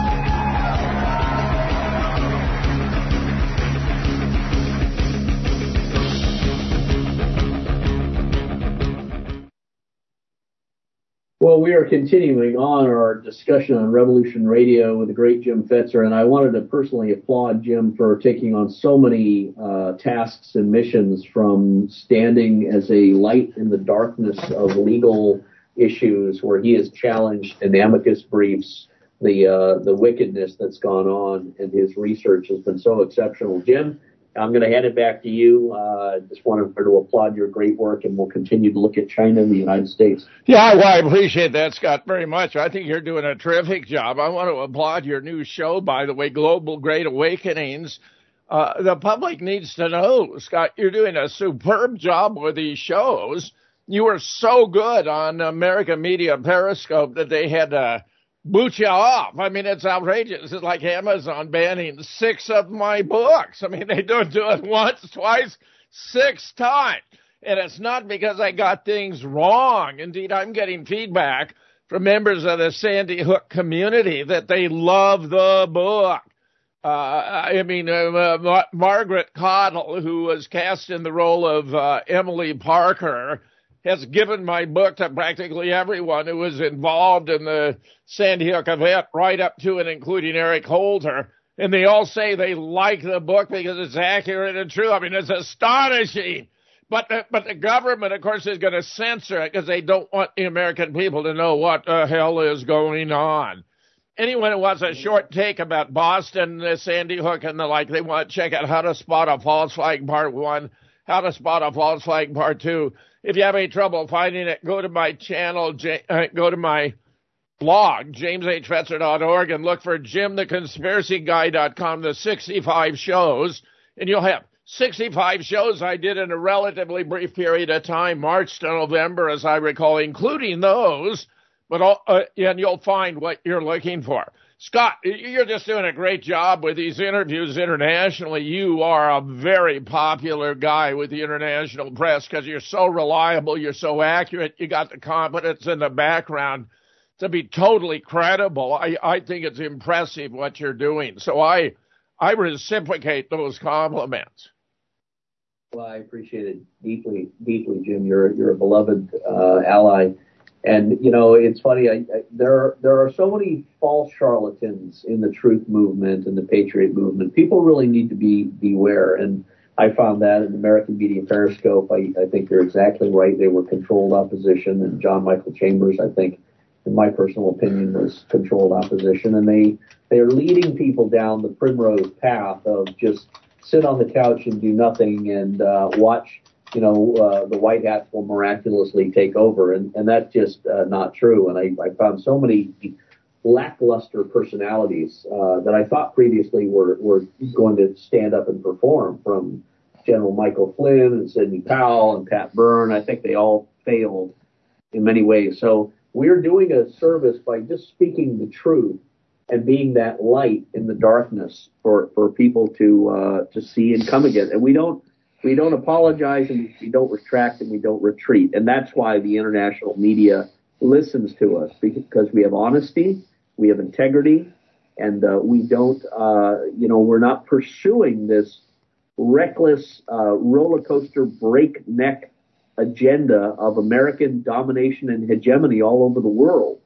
Well, we are continuing on our discussion on Revolution Radio with the great Jim Fetzer, and I wanted to personally applaud Jim for taking on so many tasks and missions, from standing as a light in the darkness of legal issues where he has challenged in amicus briefs the wickedness that's gone on, and his research has been so exceptional. Jim, I'm going to hand it back to you. Just wanted to applaud your great work, and we'll continue to look at China and the United States. Yeah, well, I appreciate that, Scott, very much. I think you're doing a terrific job. I want to applaud your new show, by the way, Global Great Awakenings. The public needs to know, Scott, you're doing a superb job with these shows. You were so good on American Media Periscope that they had to boot you off. I mean, it's outrageous. It's like Amazon banning 6 of my books. I mean, they don't do it once, twice, 6 times. And it's not because I got things wrong. Indeed, I'm getting feedback from members of the Sandy Hook community that they love the book. Margaret Cottle, who was cast in the role of Emily Parker, has given my book to practically everyone who was involved in the Sandy Hook event, right up to and including Eric Holder. And they all say they like the book because it's accurate and true. I mean, it's astonishing. But the government, of course, is going to censor it because they don't want the American people to know what the hell is going on. Anyone who wants a short take about Boston, Sandy Hook, and the like, they want to check out How to Spot a False Flag Part 1, How to Spot a False Flag Part 2. If you have any trouble finding it, go to my channel, go to my blog, jameshfetzer.org, and look for JimTheConspiracyGuy.com, the 65 shows, and you'll have 65 shows I did in a relatively brief period of time, March to November, as I recall, including those, and you'll find what you're looking for. Scott, you're just doing a great job with these interviews internationally. You are a very popular guy with the international press because you're so reliable, you're so accurate, you got the competence in the background to be totally credible. I think it's impressive what you're doing. So I reciprocate those compliments. Well, I appreciate it deeply, Jim. You're a beloved ally. And, you know, it's funny, there are so many false charlatans in the truth movement and the patriot movement. People really need to beware. And I found that in American Media Periscope. I think you're exactly right. They were controlled opposition. And John Michael Chambers, I think, in my personal opinion, was controlled opposition. And they are leading people down the primrose path of just sit on the couch and do nothing and watch the white hats will miraculously take over. And that's just not true. And I found so many lackluster personalities that I thought previously were going to stand up and perform, from General Michael Flynn and Sidney Powell and Pat Byrne. I think they all failed in many ways. So we're doing a service by just speaking the truth and being that light in the darkness for people to see and come again. And we don't apologize, and we don't retract, and we don't retreat. And that's why the international media listens to us, because we have honesty, we have integrity, and we don't, we're not pursuing this reckless roller coaster breakneck agenda of American domination and hegemony all over the world.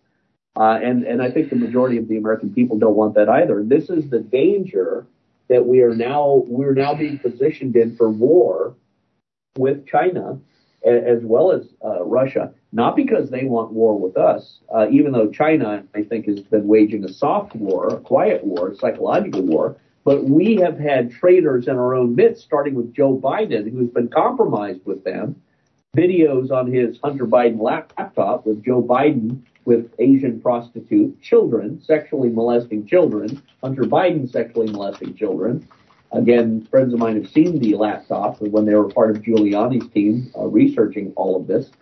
And I think the majority of the American people don't want that either. This is the danger that we're now being positioned in for war with China as well as Russia, not because they want war with us, even though China, I think, has been waging a soft war, a quiet war, a psychological war. But we have had traitors in our own midst, starting with Joe Biden, who's been compromised with them. Videos on his Hunter Biden laptop with Joe Biden with Asian prostitute children, sexually molesting children, Hunter Biden sexually molesting children. Again, friends of mine have seen the laptop when they were part of Giuliani's team researching all of this.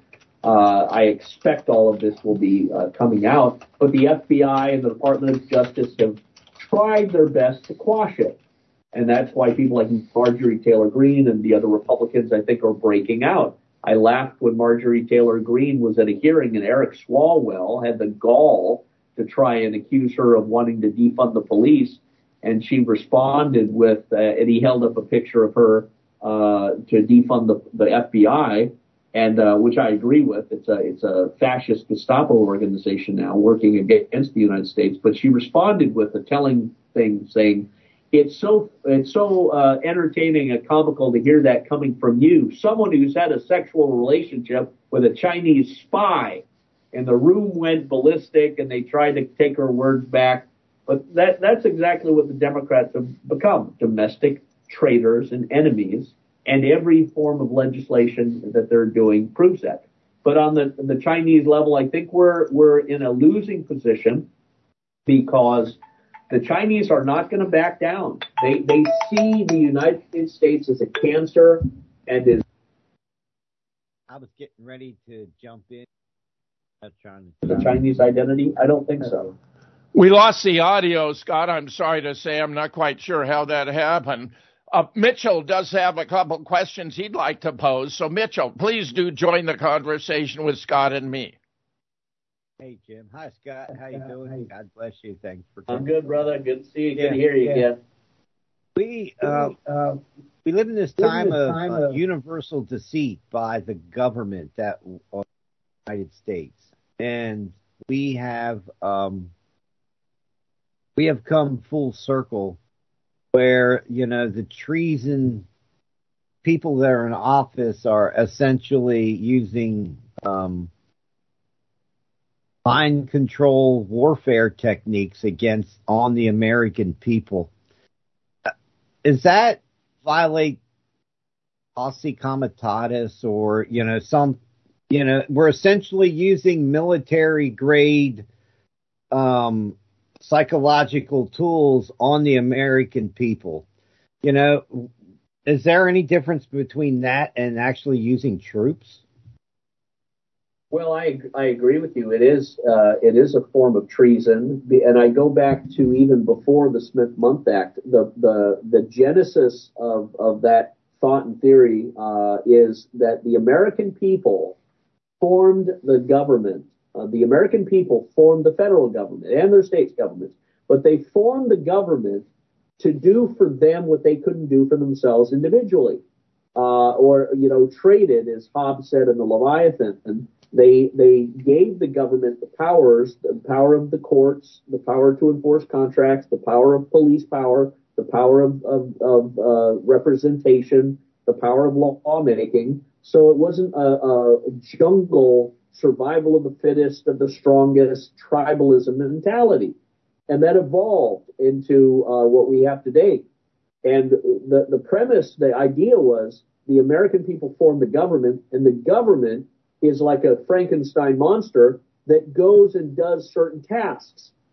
I expect all of this will be coming out, but the FBI and the Department of Justice have tried their best to quash it. And that's why people like Marjorie Taylor Greene and the other Republicans, I think, are breaking out. I laughed when Marjorie Taylor Greene was at a hearing and Eric Swalwell had the gall to try and accuse her of wanting to defund the police. And she responded with, and he held up a picture of her to defund the FBI, and which I agree with. It's a fascist Gestapo organization now working against the United States. But she responded with a telling thing, saying, "It's so entertaining and comical to hear that coming from you, someone who's had a sexual relationship with a Chinese spy." And the room went ballistic, and they tried to take her words back. But that's exactly what the Democrats have become: domestic traitors and enemies. And every form of legislation that they're doing proves that. But on the Chinese level, I think we're in a losing position, because the Chinese are not going to back down. They see the United States as a cancer and is. I was getting ready to jump in. The Chinese identity? I don't think so. We lost the audio, Scott. I'm sorry to say. I'm not quite sure how that happened. Mitchell does have a couple questions he'd like to pose. So, Mitchell, please do join the conversation with Scott and me. Hey, Jim. Hi, Scott. How you doing? God bless you. Thanks for coming. I'm good, brother. Good to see you. Good to hear you again. We live in this time of universal deceit by the government of the United States, and we have come full circle, where, the treason people that are in office are essentially using mind control warfare techniques on the American people. Does that violate posse comitatus, or, we're essentially using military grade psychological tools on the American people? Is there any difference between that and actually using troops? Well, I agree with you. It is a form of treason, and I go back to even before the Smith-Mundt Act. The genesis of that thought and theory is that the American people formed the government. The American people formed the federal government and their states' governments, but they formed the government to do for them what they couldn't do for themselves individually, or traded, as Hobbes said in the Leviathan. They gave the government the powers, the power of the courts, the power to enforce contracts, the power of police power, the power of representation, the power of lawmaking. So it wasn't a jungle survival of the fittest, of the strongest, tribalism mentality. And that evolved into what we have today. And the premise, the idea was the American people formed the government, and the government is like a Frankenstein monster that goes and does certain tasks.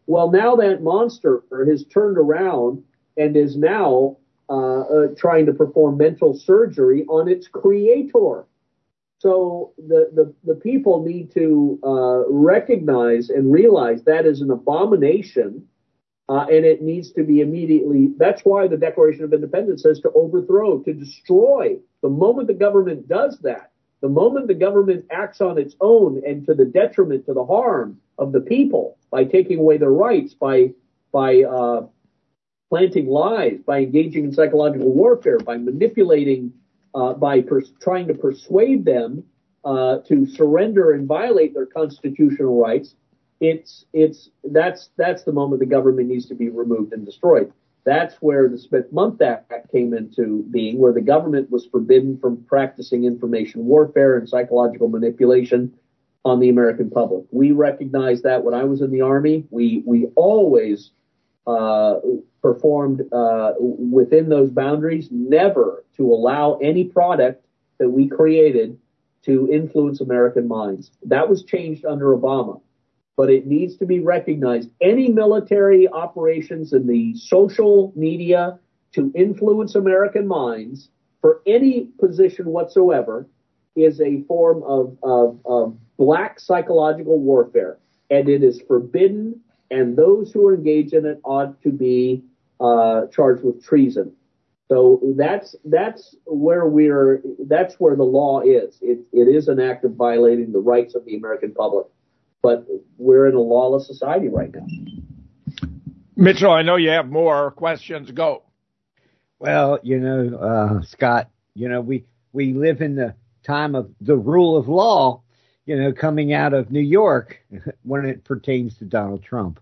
Well, now that monster has turned around and is now trying to perform mental surgery on its creator. So the people need to recognize and realize that is an abomination, and it needs to be immediately. That's why the Declaration of Independence says to overthrow, to destroy. The moment the government does that, the moment the government acts on its own and to the detriment, to the harm of the people, by taking away their rights, by planting lies, by engaging in psychological warfare, by manipulating, trying to persuade them to surrender and violate their constitutional rights, that's the moment the government needs to be removed and destroyed. That's where the Smith-Mundt Act came into being, where the government was forbidden from practicing information warfare and psychological manipulation on the American public. We recognized that when I was in the Army. We always performed within those boundaries, never to allow any product that we created to influence American minds. That was changed under Obama. But it needs to be recognized. Any military operations in the social media to influence American minds for any position whatsoever is a form of black psychological warfare. And it is forbidden, and those who are engaged in it ought to be charged with treason. So that's where the law is. It is an act of violating the rights of the American public. But we're in a lawless society right now. Mitchell, I know you have more questions. Go. Well, Scott, we live in the time of the rule of law, coming out of New York when it pertains to Donald Trump.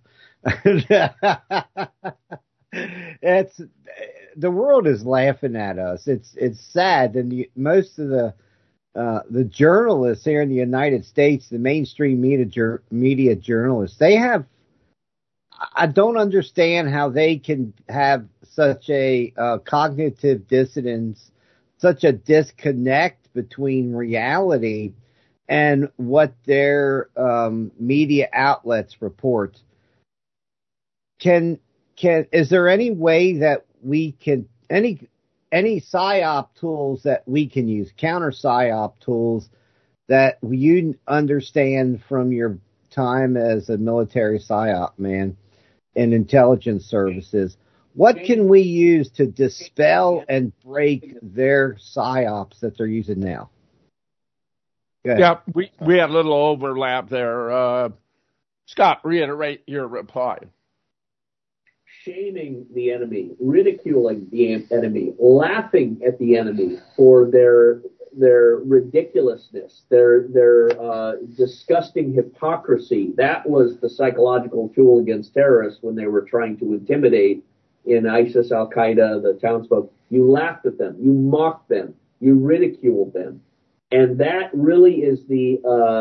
The world is laughing at us. It's sad, and most of the journalists here in the United States, the mainstream media journalists, I don't understand how they can have such a cognitive dissonance, such a disconnect between reality and what their media outlets report. Is there any way that we can, any PSYOP tools that we can use, counter PSYOP tools that you understand from your time as a military PSYOP man in intelligence services? What can we use to dispel and break their PSYOPs that they're using now? Yeah, we had a little overlap there. Scott, reiterate your reply. Shaming the enemy, ridiculing the enemy, laughing at the enemy for their ridiculousness, their disgusting hypocrisy. That was the psychological tool against terrorists when they were trying to intimidate in ISIS, Al Qaeda, the townsfolk. You laughed at them, you mocked them, you ridiculed them, and that really is the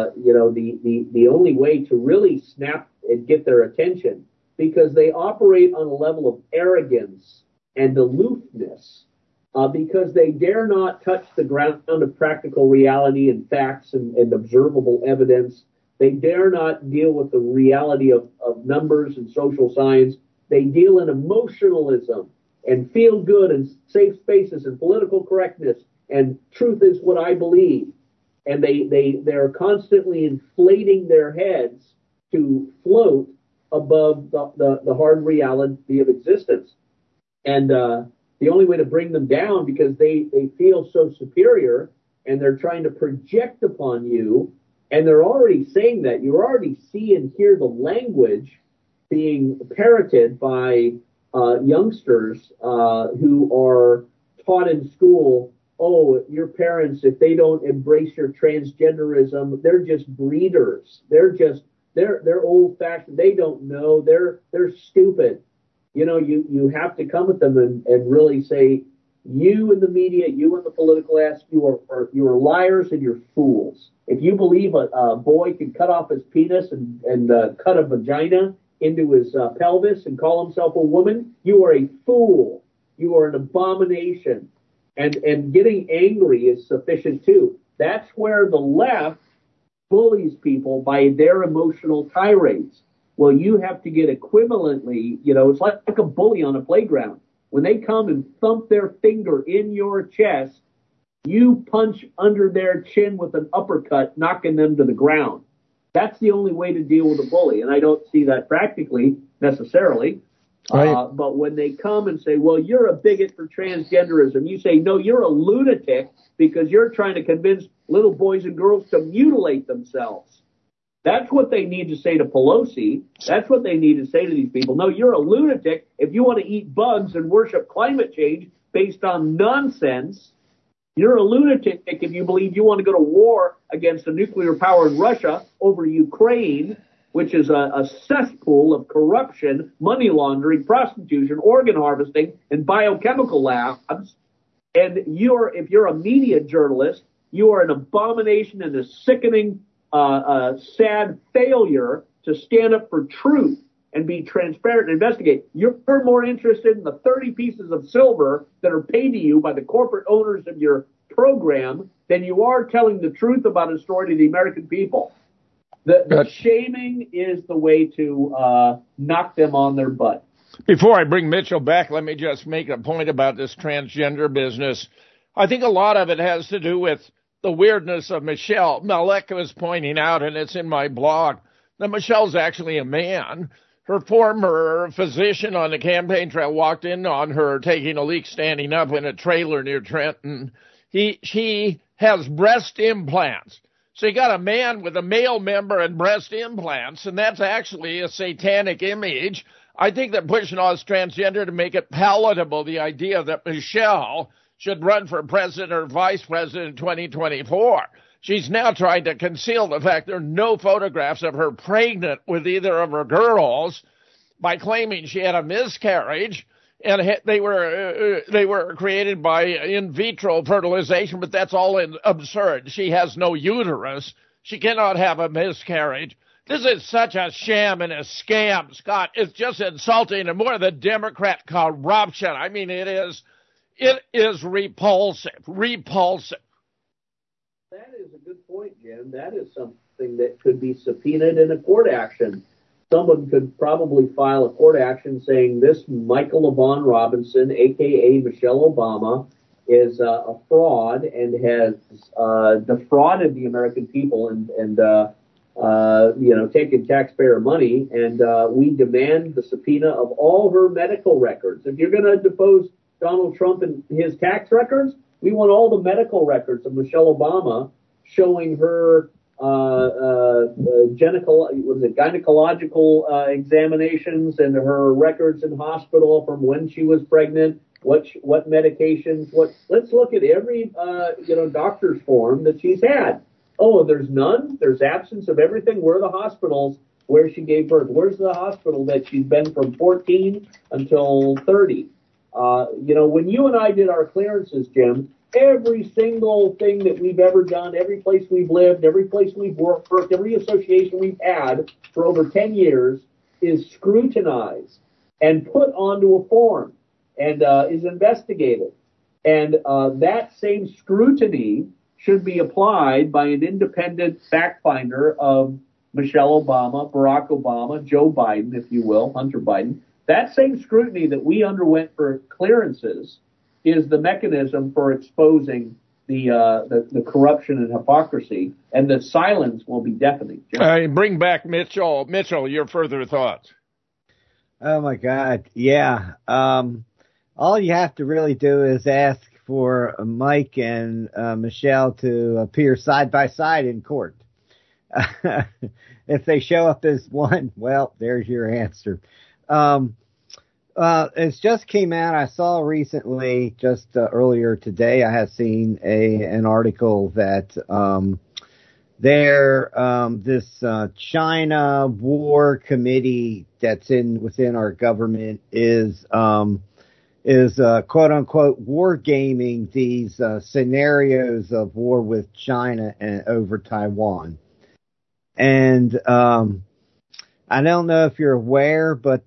only way to really snap and get their attention. Because they operate on a level of arrogance and aloofness, because they dare not touch the ground of practical reality and facts and observable evidence. They dare not deal with the reality of numbers and social science. They deal in emotionalism and feel good and safe spaces and political correctness and truth is what I believe. And they're constantly inflating their heads to float above the hard reality of existence. And the only way to bring them down, because they feel so superior and they're trying to project upon you, and they're already saying that. You already see and hear the language being parroted by youngsters who are taught in school, oh, your parents, if they don't embrace your transgenderism, they're just breeders. They're old-fashioned. They don't know. They're stupid. You have to come at them and really say, you in the media, you in the political ass, you are liars and you're fools. If you believe a boy can cut off his penis and cut a vagina into his pelvis and call himself a woman, you are a fool. You are an abomination. And getting angry is sufficient too. That's where the left bullies people by their emotional tirades. Well, you have to get equivalently, it's like a bully on a playground. When they come and thump their finger in your chest, you punch under their chin with an uppercut, knocking them to the ground. That's the only way to deal with a bully, and I don't see that practically necessarily. Right. But when they come and say, well, you're a bigot for transgenderism, you say, no, you're a lunatic because you're trying to convince little boys and girls to mutilate themselves. That's what they need to say to Pelosi. That's what they need to say to these people. No, you're a lunatic if you want to eat bugs and worship climate change based on nonsense. You're a lunatic if you believe you want to go to war against a nuclear-powered Russia over Ukraine, which is a cesspool of corruption, money laundering, prostitution, organ harvesting, and biochemical labs. And if you're a media journalist, you are an abomination and a sickening, sad failure to stand up for truth and be transparent and investigate. You're more interested in the 30 pieces of silver that are paid to you by the corporate owners of your program than you are telling the truth about a story to the American people. The shaming is the way to knock them on their butt. Before I bring Mitchell back, let me just make a point about this transgender business. I think a lot of it has to do with the weirdness of Michelle. Malek was pointing out, and it's in my blog, that Michelle's actually a man. Her former physician on the campaign trail walked in on her taking a leak standing up in a trailer near Trenton. She has breast implants. So you got a man with a male member and breast implants, and that's actually a satanic image. I think they're pushing us transgender to make it palatable, the idea that Michelle should run for president or vice president in 2024. She's now trying to conceal the fact there are no photographs of her pregnant with either of her girls by claiming she had a miscarriage, and they were created by in vitro fertilization, but that's all absurd. She has no uterus. She cannot have a miscarriage. This is such a sham and a scam, Scott. It's just insulting, and more of the Democrat corruption. I mean, it is repulsive. That is a good point, Jim. That is something that could be subpoenaed in a court action. Someone could probably file a court action saying this Michael LaVaughn Robinson, a.k.a. Michelle Obama, is a fraud and has defrauded the American people and taken taxpayer money. And we demand the subpoena of all her medical records. If you're going to depose Donald Trump and his tax records, we want all the medical records of Michelle Obama showing her gynecological examinations and her records in hospital from when she was pregnant, what medications, let's look at every doctor's form that she's had. Oh, there's none? There's absence of everything? Where are the hospitals where she gave birth? Where's the hospital that she's been from 14 until 30? When you and I did our clearances, Jim, every single thing that we've ever done, every place we've lived, every place we've worked, every association we've had for over 10 years is scrutinized and put onto a form and is investigated. And that same scrutiny should be applied by an independent fact finder of Michelle Obama, Barack Obama, Joe Biden, if you will, Hunter Biden. That same scrutiny that we underwent for clearances is the mechanism for exposing the corruption and hypocrisy, and the silence will be deafening. Bring back Mitchell. Mitchell, your further thoughts. Oh, my God. Yeah. All you have to really do is ask for Mike and Michelle to appear side by side in court. If they show up as one, well, there's your answer. It just came out. I saw recently, just earlier today, I have seen an article that this China War Committee that's within our government is quote unquote war gaming these scenarios of war with China and over Taiwan. And I don't know if you're aware, but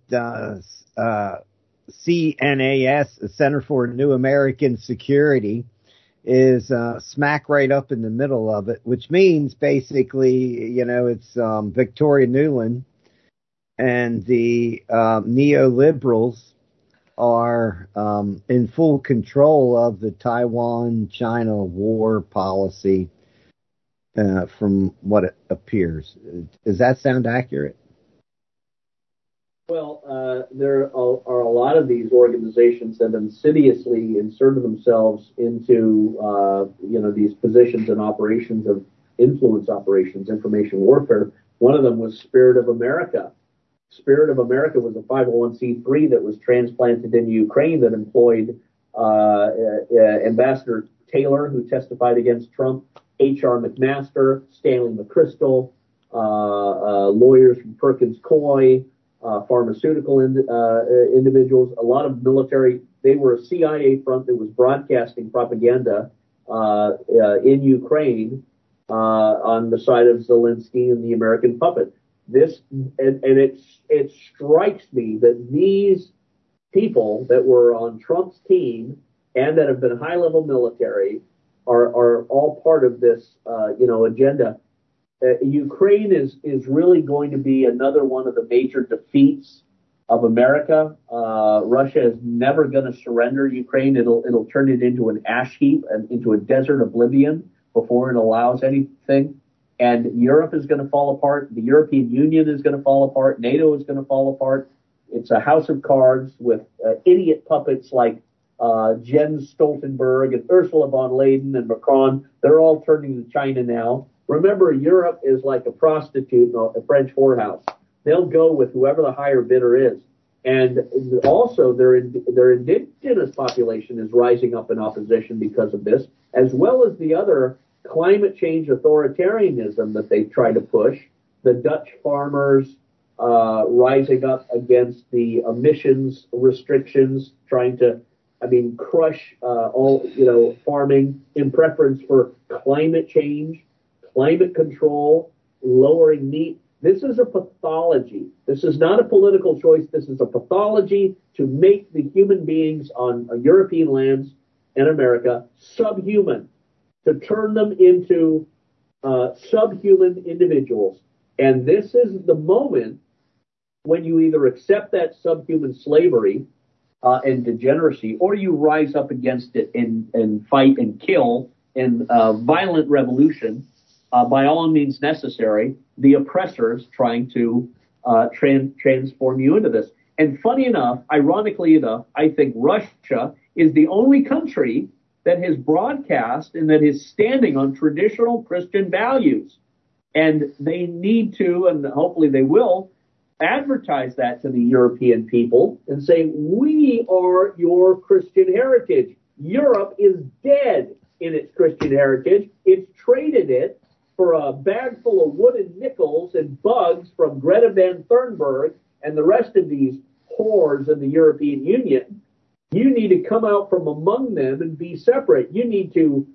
CNAS, the Center for New American Security, is smack right up in the middle of it, which means basically, it's Victoria Nuland and the neoliberals are in full control of the Taiwan-China war policy from what it appears. Does that sound accurate? Well, there are a lot of these organizations that insidiously inserted themselves into, these positions and operations of influence operations, information warfare. One of them was Spirit of America. Spirit of America was a 501c3 that was transplanted in Ukraine that employed Ambassador Taylor, who testified against Trump, H.R. McMaster, Stanley McChrystal, lawyers from Perkins Coie, pharmaceutical individuals, a lot of military. They were a CIA front that was broadcasting propaganda in Ukraine on the side of Zelensky and the American puppet. It strikes me that these people that were on Trump's team and that have been high-level military are all part of this, agenda. Ukraine is really going to be another one of the major defeats of America. Russia is never going to surrender Ukraine. It'll turn it into an ash heap and into a desert oblivion before it allows anything. And Europe is going to fall apart. The European Union is going to fall apart. NATO is going to fall apart. It's a house of cards with idiot puppets like Jens Stoltenberg and Ursula von der Leyen and Macron. They're all turning to China now. Remember, Europe is like a prostitute in a French whorehouse. They'll go with whoever the higher bidder is. And also their indigenous population is rising up in opposition because of this, as well as the other climate change authoritarianism that they try to push. The Dutch farmers rising up against the emissions restrictions, trying to, crush all, farming in preference for climate change, climate control, lowering meat. This is a pathology. This is not a political choice. This is a pathology to make the human beings on European lands and America subhuman, to turn them into subhuman individuals. And this is the moment when you either accept that subhuman slavery and degeneracy, or you rise up against it and fight and kill in violent revolution, by all means necessary, the oppressors trying to transform you into this. And funny enough, ironically enough, I think Russia is the only country that has broadcast and that is standing on traditional Christian values. And they need to, and hopefully they will, advertise that to the European people and say, we are your Christian heritage. Europe is dead in its Christian heritage. It's traded it for a bag full of wooden nickels and bugs from Greta Van Thunberg and the rest of these whores in the European Union. You need to come out from among them and be separate. You need to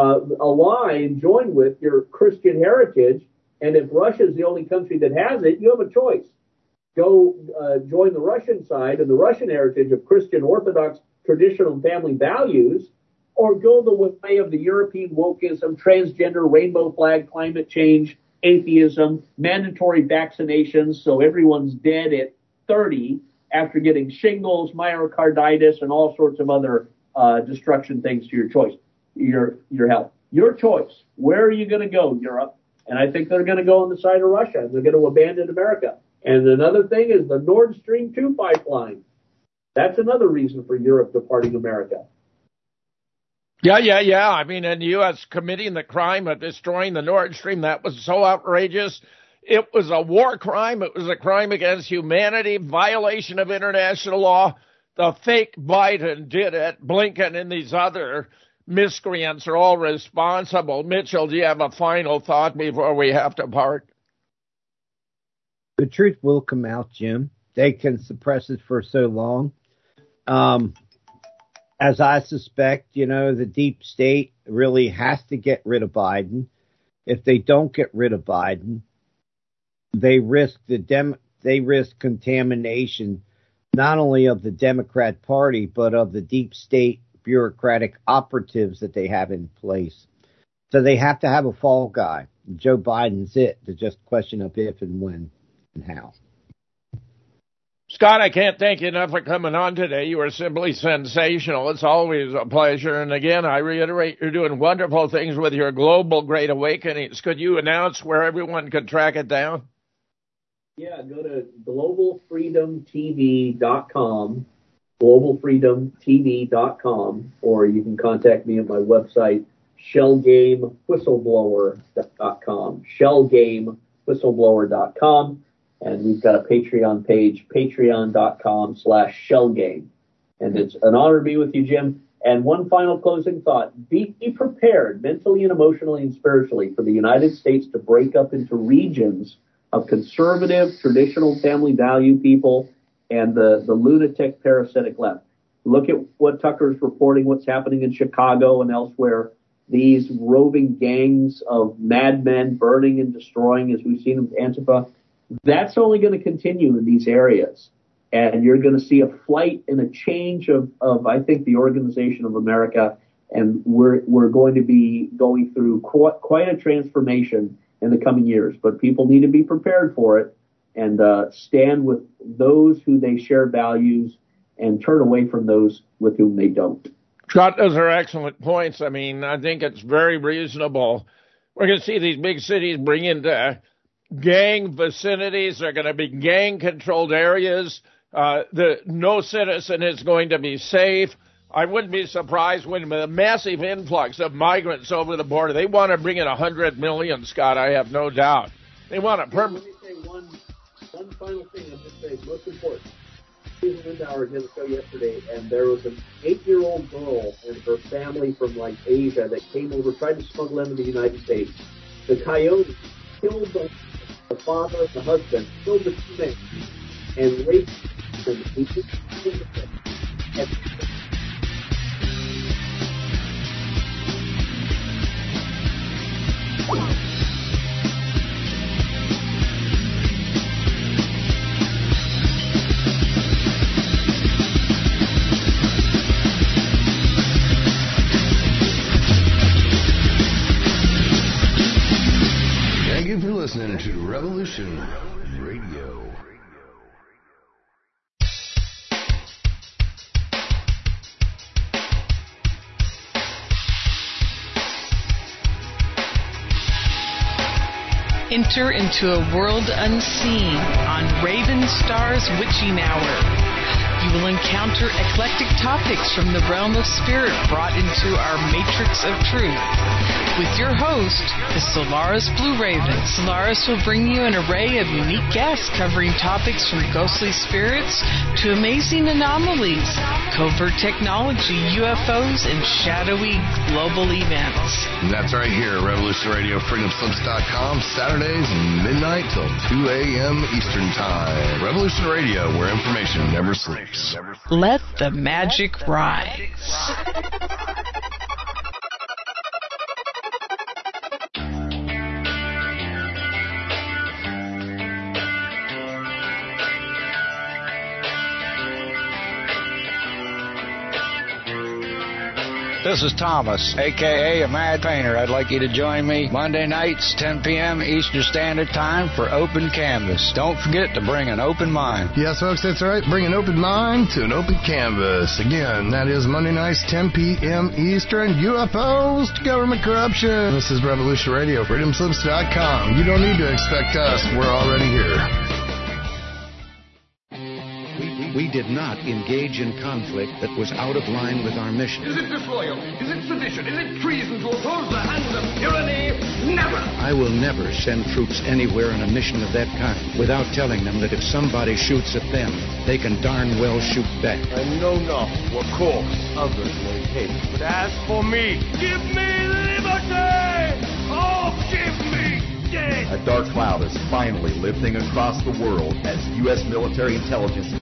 ally and join with your Christian heritage. And if Russia is the only country that has it, you have a choice. Go join the Russian side and the Russian heritage of Christian Orthodox traditional family values, or go the way of the European wokeism, transgender, rainbow flag, climate change, atheism, mandatory vaccinations so everyone's dead at 30 after getting shingles, myocarditis, and all sorts of other destruction things to your choice, your health. Your choice. Where are you going to go, Europe? And I think they're going to go on the side of Russia, and they're going to abandon America. And another thing is the Nord Stream 2 pipeline. That's another reason for Europe departing America. Yeah. And the U.S. committing the crime of destroying the Nord Stream, that was so outrageous. It was a war crime. It was a crime against humanity, violation of international law. The fake Biden did it. Blinken and these other miscreants are all responsible. Mitchell, do you have a final thought before we have to part? The truth will come out, Jim. They can suppress it for so long. As I suspect, the deep state really has to get rid of Biden. If they don't get rid of Biden, they risk contamination not only of the Democrat Party, but of the deep state bureaucratic operatives that they have in place. So they have to have a fall guy. Joe Biden's it. It's just a question of if and when and how. Scott, I can't thank you enough for coming on today. You are simply sensational. It's always a pleasure. And again, I reiterate, you're doing wonderful things with your Global Great Awakenings. Could you announce where everyone could track it down? Yeah, go to globalfreedomtv.com, globalfreedomtv.com, or you can contact me at my website, shellgamewhistleblower.com, shellgamewhistleblower.com. And we've got a Patreon page, patreon.com/shellgame. And it's an honor to be with you, Jim. And one final closing thought. Be prepared mentally and emotionally and spiritually for the United States to break up into regions of conservative, traditional family value people and the lunatic parasitic left. Look at what Tucker's reporting, what's happening in Chicago and elsewhere. These roving gangs of madmen burning and destroying, as we've seen with Antifa. That's only going to continue in these areas. And you're going to see a flight and a change of I think, the organization of America. And we're going to be going through quite a transformation in the coming years. But people need to be prepared for it and stand with those who they share values and turn away from those with whom they don't. Scott, those are excellent points. I mean, I think it's very reasonable. We're going to see these big cities bring into gang vicinities. They're going to be gang-controlled areas. No citizen is going to be safe. I wouldn't be surprised when the massive influx of migrants over the border, they want to bring in 100 million, Scott, I have no doubt. They want to Let me say one final thing. I'm just saying, most important. Susan Lindauer did a show yesterday, and there was an 8-year-old girl and her family from, Asia that came over, tried to smuggle into the United States. The coyotes killed the father and the husband, killed the two men, and raped them. Thank you for listening to Revolution Radio. Enter into a world unseen on Raven Star's Witching Hour. You will encounter eclectic topics from the realm of spirit brought into our matrix of truth. With your host, the Solaris Blue Raven. Solaris will bring you an array of unique guests covering topics from ghostly spirits to amazing anomalies, covert technology, UFOs, and shadowy global events. And that's right here, Revolution Radio, freedomslips.com, Saturdays, midnight till 2 a.m. Eastern Time. Revolution Radio, where information never sleeps. Let the magic rise. This is Thomas, a.k.a. a Mad Painter. I'd like you to join me Monday nights, 10 p.m. Eastern Standard Time for Open Canvas. Don't forget to bring an open mind. Yes, folks, that's right. Bring an open mind to an open canvas. Again, that is Monday nights, 10 p.m. Eastern. UFOs to government corruption. This is Revolution Radio, freedomslips.com. You don't need to expect us. We're already here. We did not engage in conflict that was out of line with our mission. Is it disloyal? Is it sedition? Is it treason to oppose the hands of tyranny? Never! I will never send troops anywhere on a mission of that kind without telling them that if somebody shoots at them, they can darn well shoot back. I know not what course others may take, but as for me, give me liberty! Oh, give me death! A dark cloud is finally lifting across the world as U.S. military intelligence